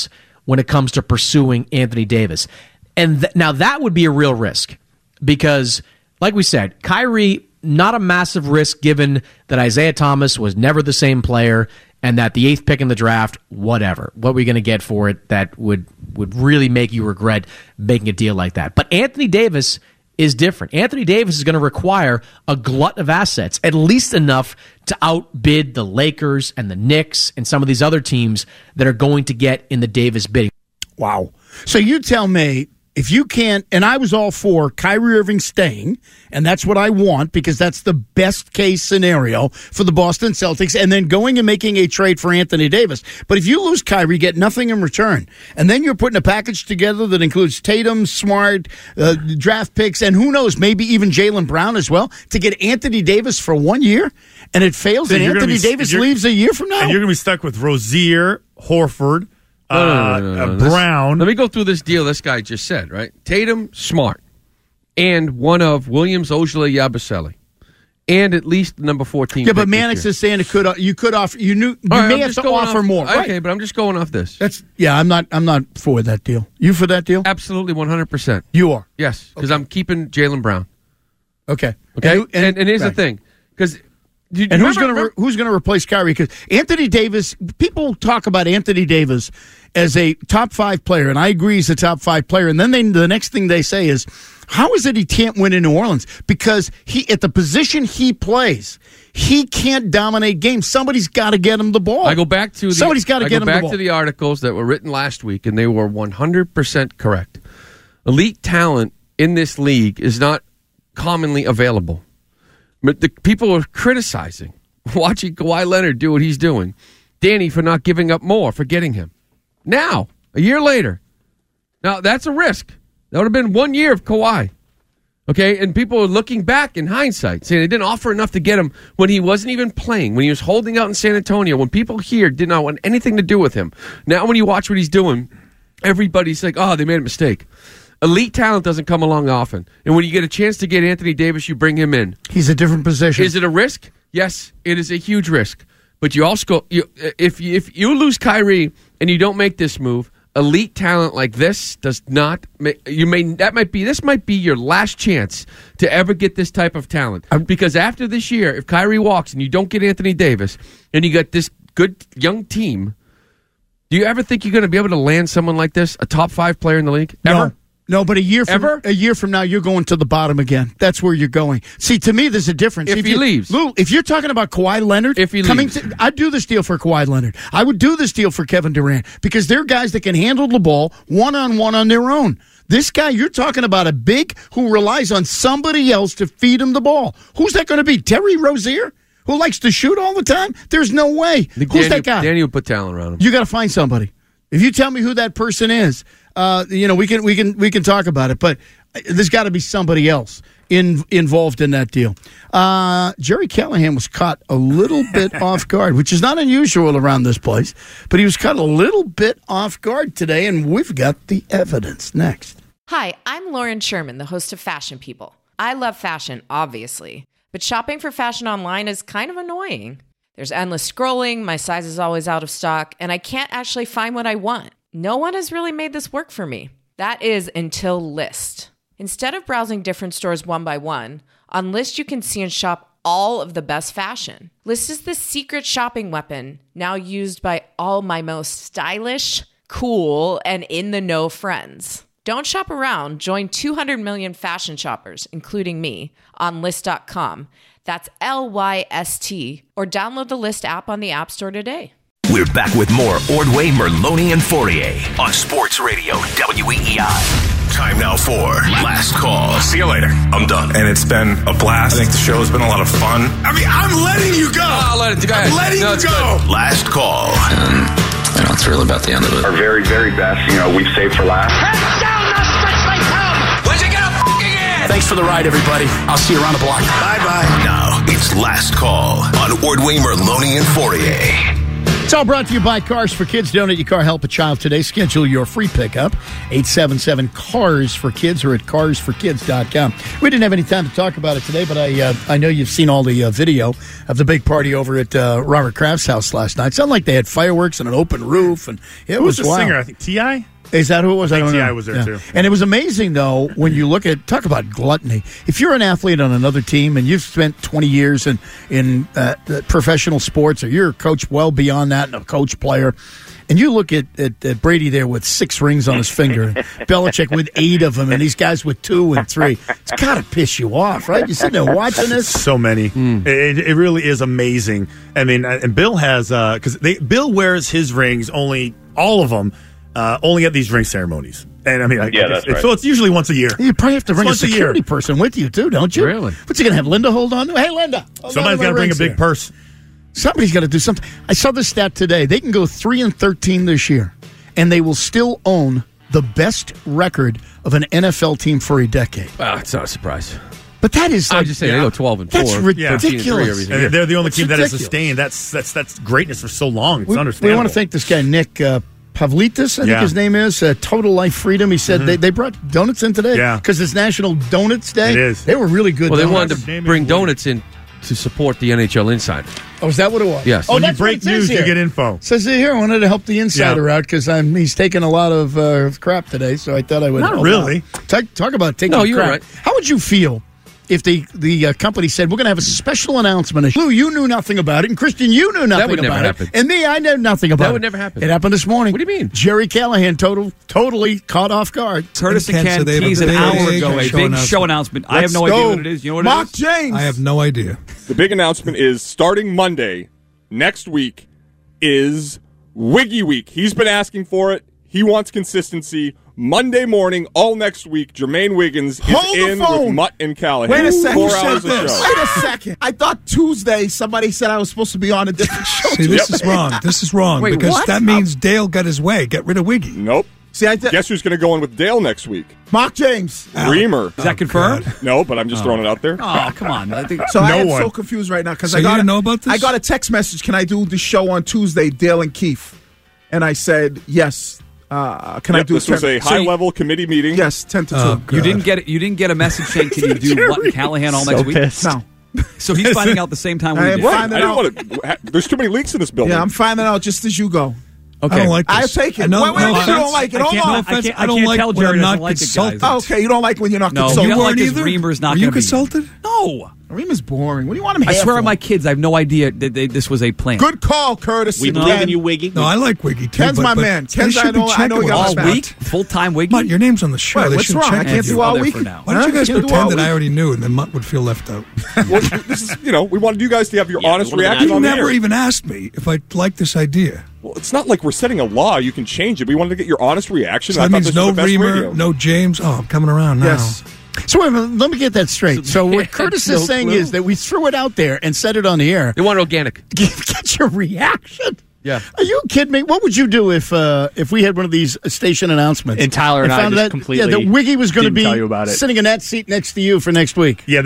when it comes to pursuing Anthony Davis. And now that would be a real risk because, like we said, Kyrie, not a massive risk given that Isaiah Thomas was never the same player and that the 8th pick in the draft, whatever. What are we going to get for it that would really make you regret making a deal like that? But Anthony Davis is different. Anthony Davis is going to require a glut of assets, at least enough to outbid the Lakers and the Knicks and some of these other teams that are going to get in the Davis bidding. Wow. So you tell me, if you can't, and I was all for Kyrie Irving staying, and that's what I want because that's the best case scenario for the Boston Celtics, and then going and making a trade for Anthony Davis. But if you lose Kyrie, get nothing in return, and then you're putting a package together that includes Tatum, Smart, draft picks, and who knows, maybe even Jaylen Brown as well, to get Anthony Davis for 1 year, and it fails, and Anthony Davis leaves a year from now. And you're going to be stuck with Rozier, Horford, No. Brown. Let me go through this deal this guy just said, right? Tatum, Smart, and one of Williams, Ojale, Yabusele, and at least the number 14. Yeah, but Mannix is saying you could offer. You may have to offer more. Okay, right. but I'm just going off this. I'm not for that deal. You for that deal? Absolutely, 100%. You are. Yes, because I'm keeping Jaylen Brown. Okay. Okay. And here's the thing, because. Who's going to replace Kyrie? Because Anthony Davis, people talk about Anthony Davis as a top 5 player, and I agree he's a top 5 player. And then the next thing they say is, how is it he can't win in New Orleans? Because at the position he plays, he can't dominate games. Somebody's got to get him the ball. I go back to somebody's got to get him the ball. I go back to the articles that were written last week, and they were 100% correct. Elite talent in this league is not commonly available. But the people are criticizing, watching Kawhi Leonard do what he's doing. Danny for not giving up more, for getting him. Now, a year later. Now, that's a risk. That would have been 1 year of Kawhi. Okay, and people are looking back in hindsight, saying they didn't offer enough to get him when he wasn't even playing, when he was holding out in San Antonio, when people here did not want anything to do with him. Now, when you watch what he's doing, everybody's like, oh, they made a mistake. Elite talent doesn't come along often. And when you get a chance to get Anthony Davis, you bring him in. He's a different position. Is it a risk? Yes, it is a huge risk. But you also if you lose Kyrie and you don't make this move, elite talent like this does not this might be your last chance to ever get this type of talent. Because after this year, if Kyrie walks and you don't get Anthony Davis and you got this good young team, do you ever think you're going to be able to land someone like this, a top 5 player in the league? Ever? No, but a year from now, you're going to the bottom again. That's where you're going. See, to me, there's a difference. If he leaves. Lou, if you're talking about Kawhi Leonard, I'd do this deal for Kawhi Leonard. I would do this deal for Kevin Durant because they're guys that can handle the ball one-on-one on their own. This guy, you're talking about a big who relies on somebody else to feed him the ball. Who's that going to be? Terry Rozier? Who likes to shoot all the time? There's no way. Who's that guy? Danny will put talent around him. You got to find somebody. If you tell me who that person is, we can talk about it. But there's got to be somebody else involved in that deal. Jerry Callahan was caught a little bit off guard, which is not unusual around this place. But he was caught a little bit off guard today, and we've got the evidence next. Hi, I'm Lauren Sherman, the host of Fashion People. I love fashion, obviously, but shopping for fashion online is kind of annoying. There's endless scrolling, my size is always out of stock, and I can't actually find what I want. No one has really made this work for me. That is until Lyst. Instead of browsing different stores one by one, on Lyst you can see and shop all of the best fashion. Lyst is the secret shopping weapon now used by all my most stylish, cool, and in-the-know friends. Don't shop around. Join 200 million fashion shoppers, including me, on Lyst.com. That's LYST, or download the Lyst app on the App Store today. We're back with more Ordway, Merloni, and Fourier on Sports Radio WEEI. Time now for Last Call. See you later. I'm done. And it's been a blast. I think the show's been a lot of fun. I mean, I'm letting you go. I'll let it go. I'm letting you go. Good. Last Call. I'm thrilled about the end of it. Our very, very best, we've saved for last. Heads down, the stretch they come! When's it gonna f***ing end? Thanks for the ride, everybody. I'll see you around the block. Bye-bye. Now, it's Last Call on Ordway, Merloni, and Fourier. It's all brought to you by Cars for Kids. Donate your car, help a child today. Schedule your free pickup. 877-CARS-FOR-KIDS or at carsforkids.com. We didn't have any time to talk about it today, but I know you've seen all the video of the big party over at Robert Kraft's house last night. It sounded like they had fireworks and an open roof, and it was the wild. singer? I think T.I.? Is that who it was? I think don't know. T.I. was there, too. And it was amazing, though, when you look at, talk about gluttony. If you're an athlete on another team and you've spent 20 years in professional sports, or you're a coach well beyond that and a coach player, and you look at Brady there with 6 rings on his finger, and Belichick with 8 of them, and these guys with 2 and 3, it's got to piss you off, right? You're sitting there watching this. So many. It really is amazing. I mean, and Bill has, because Bill wears his rings, all of them, only at these ring ceremonies. And I mean, that's right. So it's usually once a year. You probably have to bring a security person with you, too, don't you? Really? What's he going to have Linda hold on to? Hey, Linda. Somebody's got to bring a big purse. Somebody's got to do something. I saw this stat today. They can go 3-13 this year, and they will still own the best record of an NFL team for a decade. Well, it's not a surprise. But that is like, I'm just saying they go 12-4. That's ridiculous. And they're the only team that has sustained that's greatness for so long. It's understandable. We want to thank this guy, Nick Pavlitis, I think his name is, Total Life Freedom. He said they brought donuts in today because it's National Donuts Day. It is. They were really good. Well, they donuts. wanted to bring donuts in to support the NHL Insider. Oh, is that what it was? Yes. Oh, When you that's what break it says news, here. you get info. It says it here, I wanted to help the Insider out because he's taking a lot of crap today, so I thought I would Not help really. out. Talk about taking No, you're crap. right. How would you feel if the company said, we're going to have a special announcement? Lou, you knew nothing about it, and Christian, you knew nothing would never about happen. it. And me, I knew nothing about it. That would never happen. It happened this morning. What do you mean? Jerry Callahan totally caught off guard. Curtis and Ken teased an hour ago a big show announcement. I have no idea what it is. You know what Mark it is? James. I have no idea. The big announcement is starting Monday, next week, is Wiggy Week. He's been asking for it. He wants consistency. Monday morning, all next week, Jermaine Wiggins is in with Mutt and Callahan. Wait a second. 4 hours of show. Wait a second. I thought Tuesday somebody said I was supposed to be on a different show. See, this is wrong. This is wrong. Wait, because what? that means Dale got his way. Get rid of Wiggy. Nope. See, guess who's going to go in with Dale next week? Mark James. Reamer. Is that confirmed? No, but I'm just throwing it out there. Oh, come on. I think So I am so confused right now because So I you got didn't know about this? I got a text message. Can I do the show on Tuesday, Dale and Keith? And I said yes. Can I do this was a high-level committee meeting. Yes, 10 to 2. You didn't get it. You didn't get a message saying, "Can you do Mutt and Callahan all next week?" pissed. No. So he's finding out the same time we I am did. Right. I finding didn't out. want to. There's too many leaks in this building. Yeah, I'm finding out just as you go. I don't like this. I'll take it. No, wait, no you offense. don't like it. Hold can't- on. no offense. I I don't can't like tell when Jerry I'm doesn't not like it, guys. consulted. Oh, okay, you don't like when you're not No, consulted. you don't weren't like his either? Reamer's not Were you going to be. consulted? No. Reema's boring. What do you want him I here swear for? on my kids, I have no idea that this was a plan. Good call, Curtis. We believe in you, Wiggy. No, I like Wiggy too. Ken's but, my but man. they Ken's, should be I know checking he got with my All us. back. week, full-time Wiggy. Mutt, your name's on the show. Wait, They what's should wrong? check I can't with do you. all there week. for now. Why don't you guys Can't do all pretend that week. I already knew and then Mutt would feel left out? Well, this is, we wanted you guys to have your honest we wanted reaction You on the never air. even asked me if I liked this idea. Well, it's not like we're setting a law. You can change it. We wanted to get your honest reaction. So I that thought means this no was the best Reamer, radio. no James. Oh, I'm coming around now. Yes. So wait a minute, let me get that straight. So what Curtis is saying is that we threw it out there and said it on the air. They want organic. Get your reaction. Yeah. Are you kidding me? What would you do if we had one of these station announcements? And Tyler and I found just that, completely that Wiggy was going to didn't be tell you about it. sitting in that seat next to you for next week. Yeah,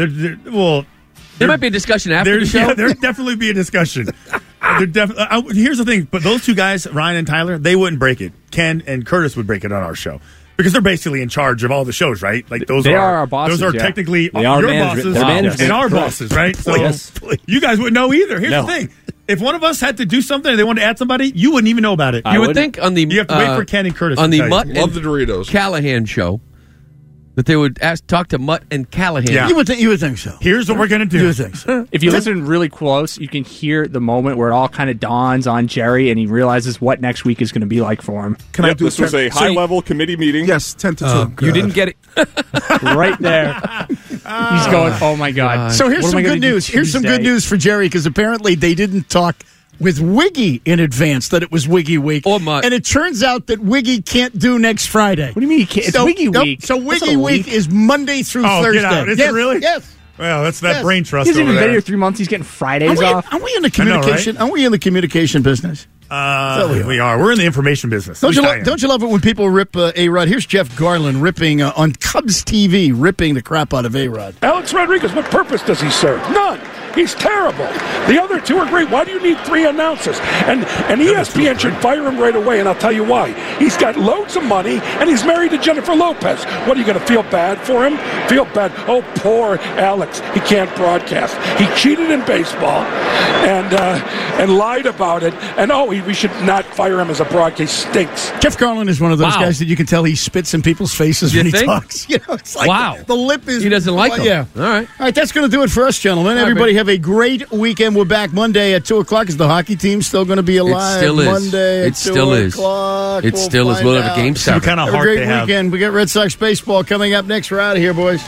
There might be a discussion after the show. Yeah, there'd definitely be a discussion. Here's the thing, but those two guys, Ryan and Tyler, they wouldn't break it. Ken and Curtis would break it on our show. Because they're basically in charge of all the shows, right? Like They are our bosses, Those are yeah. technically They are your management. bosses They're management. and our Correct. bosses, right? So Yes. you guys wouldn't know either. Here's No. the thing: if one of us had to do something and they wanted to add somebody, you wouldn't even know about it. You would think on the you have to wait for Ken and Curtis on to the tell Mutt you. and Callahan show that they would talk to Mutt and Callahan. Yeah. You would think so. Here's what we're going to do. You would think so. If you listen really close, you can hear the moment where it all kind of dawns on Jerry and he realizes what next week is going to be like for him. Can I do This was a high-level committee meeting. Yes, 10 to 2. Oh, You didn't get it. Right there. He's going, oh my God. So here's What am some I gonna good do news. Here's some good Tuesday? news for Jerry because apparently they didn't talk with Wiggy in advance that it was Wiggy Week. Or Mutt. And it turns out that Wiggy can't do next Friday. What do you mean he can't? It's Wiggy Week. So That's Wiggy not a Week is Monday through Oh, Thursday. get out. Is yes, it really? Yes. Well, that's that Yes. brain trust He's over even been there. here 3 months. He's getting Fridays off. Are we in the I know, right? communication? Are we in the communication business? We are. We're in the information business. Don't At you, least I am. don't you love it when people rip A-Rod? Here's Jeff Garland ripping on Cubs TV, ripping the crap out of A-Rod. Alex Rodriguez, what purpose does he serve? None. He's terrible. The other two are great. Why do you need 3 announcers? And ESPN should fire him right away, and I'll tell you why. He's got loads of money, and he's married to Jennifer Lopez. What, are you going to feel bad for him? Feel bad? Oh, poor Alex. He can't broadcast. He cheated in baseball and lied about it. And, we should not fire him as a broadcaster. He stinks. Jeff Garland is one of those guys that you can tell he spits in people's faces when he talks. It's like the lip is... He doesn't like him. Yeah. All right, that's going to do it for us, gentlemen. Everybody have a great weekend. We're back Monday at 2 o'clock. Is the hockey team still going to be alive? It still is. Monday at 2 o'clock. It still is. We'll have a game 7. Kind of have a heart great they have. weekend. We got Red Sox baseball coming up next. We're out of here, boys.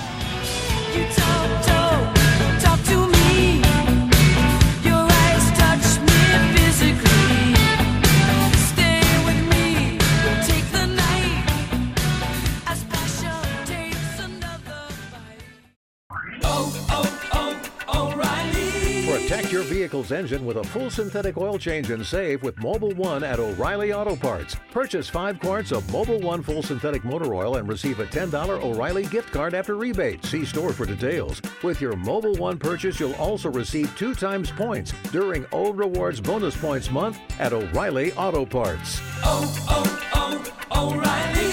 Protect your vehicle's engine with a full synthetic oil change and save with Mobil 1 at O'Reilly Auto Parts. Purchase 5 quarts of Mobil 1 full synthetic motor oil and receive a $10 O'Reilly gift card after rebate. See store for details. With your Mobil 1 purchase, you'll also receive 2 times points during O Rewards Bonus Points Month at O'Reilly Auto Parts. O'Reilly.